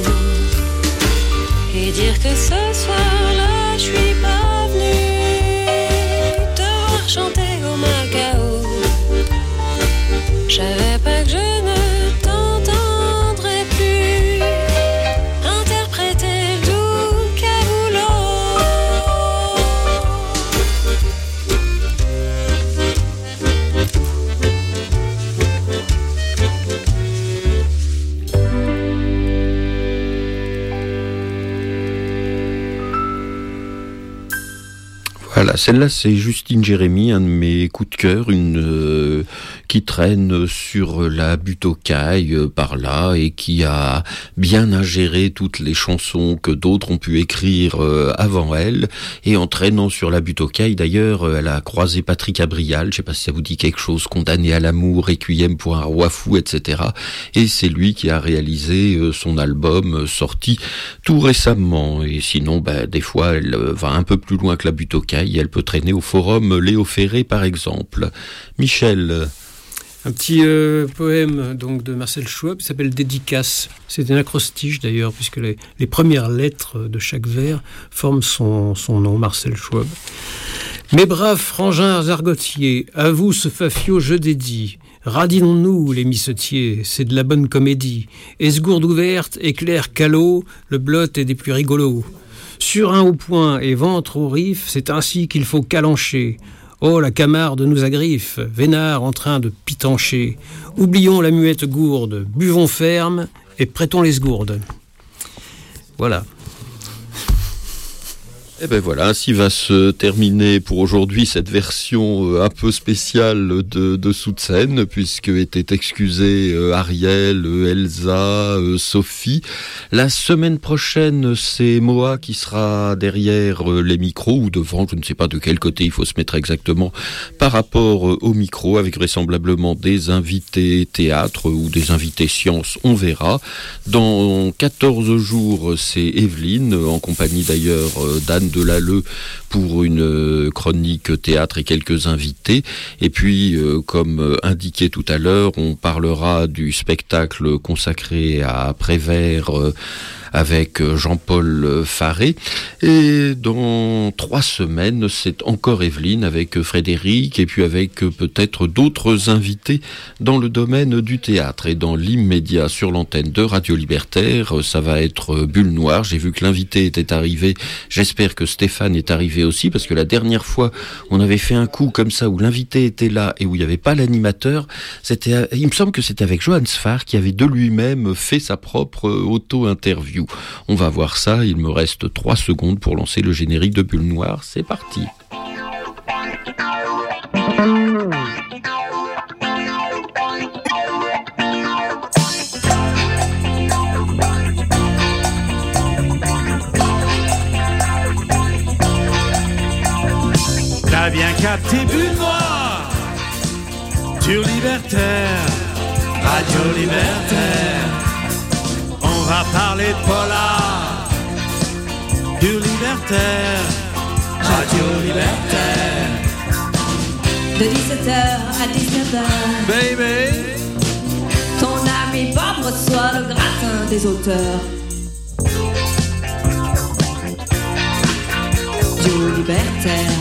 et dire que ce soir-là je suis pas venue te voir chanter au Macao. Je savais pas que je ne t'entendrais plus interpréter le doux caboulot. Voilà, celle-là c'est Justine Jérémy, un de mes coups de cœur, qui traîne sur la butte aux cailles par là et qui a bien ingéré toutes les chansons que d'autres ont pu écrire avant elle. Et en traînant sur la butte aux cailles, d'ailleurs, elle a croisé Patrick Abrial, je sais pas si ça vous dit quelque chose, Condamné à l'amour, Requiem pour un roi fou, etc. Et c'est lui qui a réalisé son album sorti tout récemment. Et sinon, des fois, elle va un peu plus loin que la butte aux cailles. Elle peut traîner au forum Léo Ferré, par exemple. Michel. Un petit poème donc de Marcel Schwab qui s'appelle Dédicace. C'est un acrostiche d'ailleurs, puisque les premières lettres de chaque vers forment son nom, Marcel Schwab. Mes braves frangins argotiers, à vous ce fafio je dédie. Radinons-nous les missetiers, c'est de la bonne comédie. Esgourde ouverte, éclair calot, le blot est des plus rigolos. Surin au poing et ventre au rif, c'est ainsi qu'il faut calancher. Oh, la camarde nous agriffe, vénard en train de pitancher. Oublions la muette gourde, buvons ferme et prêtons les gourdes. Voilà. Et ben voilà, ainsi va se terminer pour aujourd'hui cette version un peu spéciale de Sous de scène, puisque étaient excusés Ariel, Elsa, Sophie. La semaine prochaine, c'est Moa qui sera derrière les micros, ou devant, je ne sais pas de quel côté il faut se mettre exactement, par rapport au micro, avec vraisemblablement des invités théâtre ou des invités sciences, on verra. Dans 14 jours, c'est Evelyne, en compagnie d'ailleurs d'Anne Delalleux pour une chronique théâtre et quelques invités. Et puis, comme indiqué tout à l'heure, on parlera du spectacle consacré à Prévert avec Jean-Paul Faré. Et dans 3 semaines, c'est encore Evelyne avec Frédéric et puis avec peut-être d'autres invités dans le domaine du théâtre. Et dans l'immédiat, sur l'antenne de Radio Libertaire, ça va être Bulle Noire. J'ai vu que l'invité était arrivé. J'espère que Stéphane est arrivé aussi, parce que la dernière fois, on avait fait un coup comme ça où l'invité était là et où il n'y avait pas l'animateur. Il me semble que c'était avec Johann Sfar qui avait de lui-même fait sa propre auto-interview. On va voir ça, il me reste 3 secondes pour lancer le générique de Bulle Noire, c'est parti. capté Bulle Noire sur Libertaire, Radio Libertaire. On va parler de polar sur Libertaire, Radio Libertaire. De 17h à 19h, Baby, ton ami Bob reçoit le gratin des auteurs. Radio Libertaire.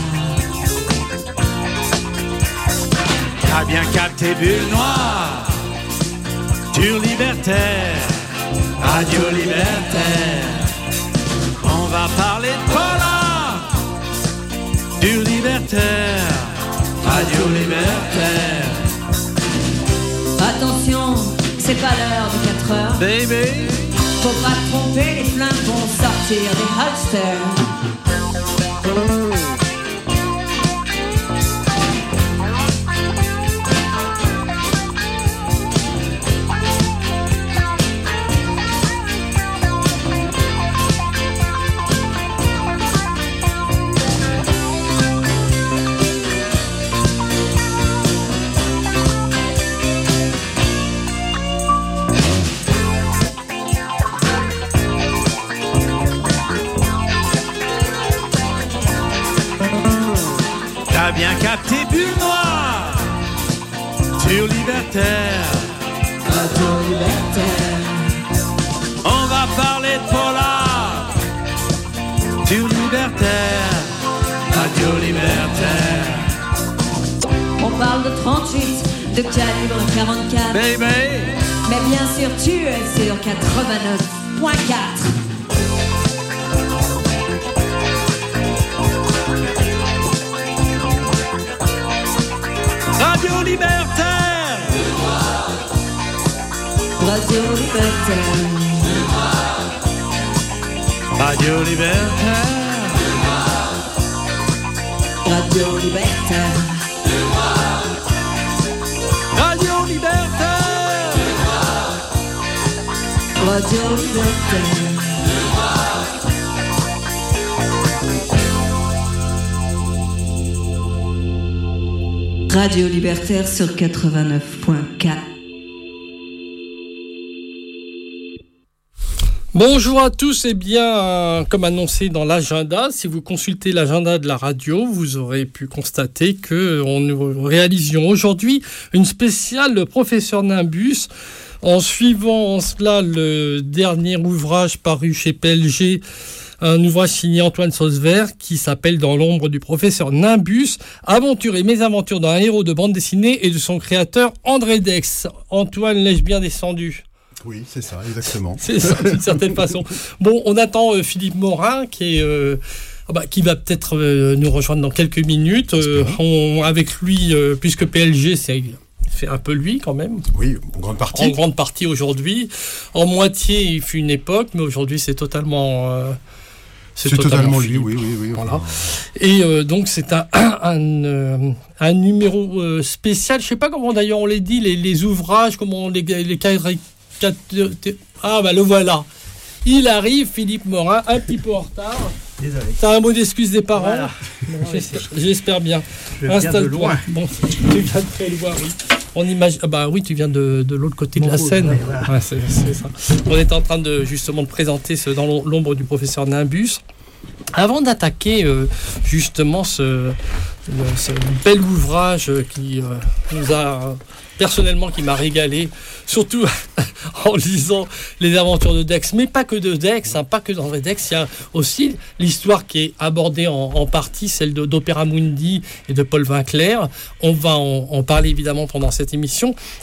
t'as bien capté Bulle Noire sur Libertaire, Radio Libertaire. On va parler de polar sur Libertaire, Radio Libertaire. Attention, c'est pas l'heure de 4 heures. Baby, faut pas te tromper, les flingues vont sortir des holsters. t'as bien capté Bulle Noire sur Libertaire, Radio Libertaire. on va parler de polar sur Libertaire, Radio Libertaire. On parle de 38, de calibre 44. Baby, mais bien sûr tu es sur 89.4. Radio Libertaire, Radio Libertaire. Radio Libertaire, Radio Libertaire. Radio Libertaire, Radio Libertaire. Radio Libertaire sur 89.4. Bonjour à tous, et bien, comme annoncé dans l'agenda, si vous consultez l'agenda de la radio, vous aurez pu constater que nous réalisions aujourd'hui une spéciale Professeur Nimbus, en suivant en cela le dernier ouvrage paru chez PLG, un ouvrage signé Antoine Sauzevert qui s'appelle Dans l'ombre du professeur Nimbus, aventures et mésaventures d'un héros de bande dessinée et de son créateur André Dex. Antoine, l'ai-je bien descendu ? Oui, c'est ça, exactement. C'est ça, d'une certaine façon. Bon, on attend Philippe Morin qui va peut-être nous rejoindre dans quelques minutes. Avec lui, puisque PLG, c'est un peu lui quand même. Oui, en grande partie. En grande partie aujourd'hui. En moitié, il fut une époque, mais aujourd'hui, c'est totalement... C'est totalement lui, oui. Voilà. Et donc, c'est un numéro spécial. Je ne sais pas comment, d'ailleurs, on les dit, les ouvrages, comment les ah, bah le voilà. Il arrive, Philippe Morin, un petit peu en retard. Désolé. T'as un mot d'excuse des parents ? Voilà. J'espère bien. Je viens de loin. Bon, tu viens de très loin, oui. On imagine... Ah bah oui, tu viens de l'autre côté de la scène. Oui, voilà. Ouais, c'est ça. On est en train de présenter Dans l'ombre du professeur Nimbus. Avant d'attaquer justement ce bel ouvrage qui nous a personnellement qui m'a régalé, surtout en lisant les aventures de Dex, mais pas que de Dex, pas que d'André Dex, il y a aussi l'histoire qui est abordée en partie, celle d'Opéra Mundi et de Paul Vinclair. On va en parler évidemment pendant cette émission.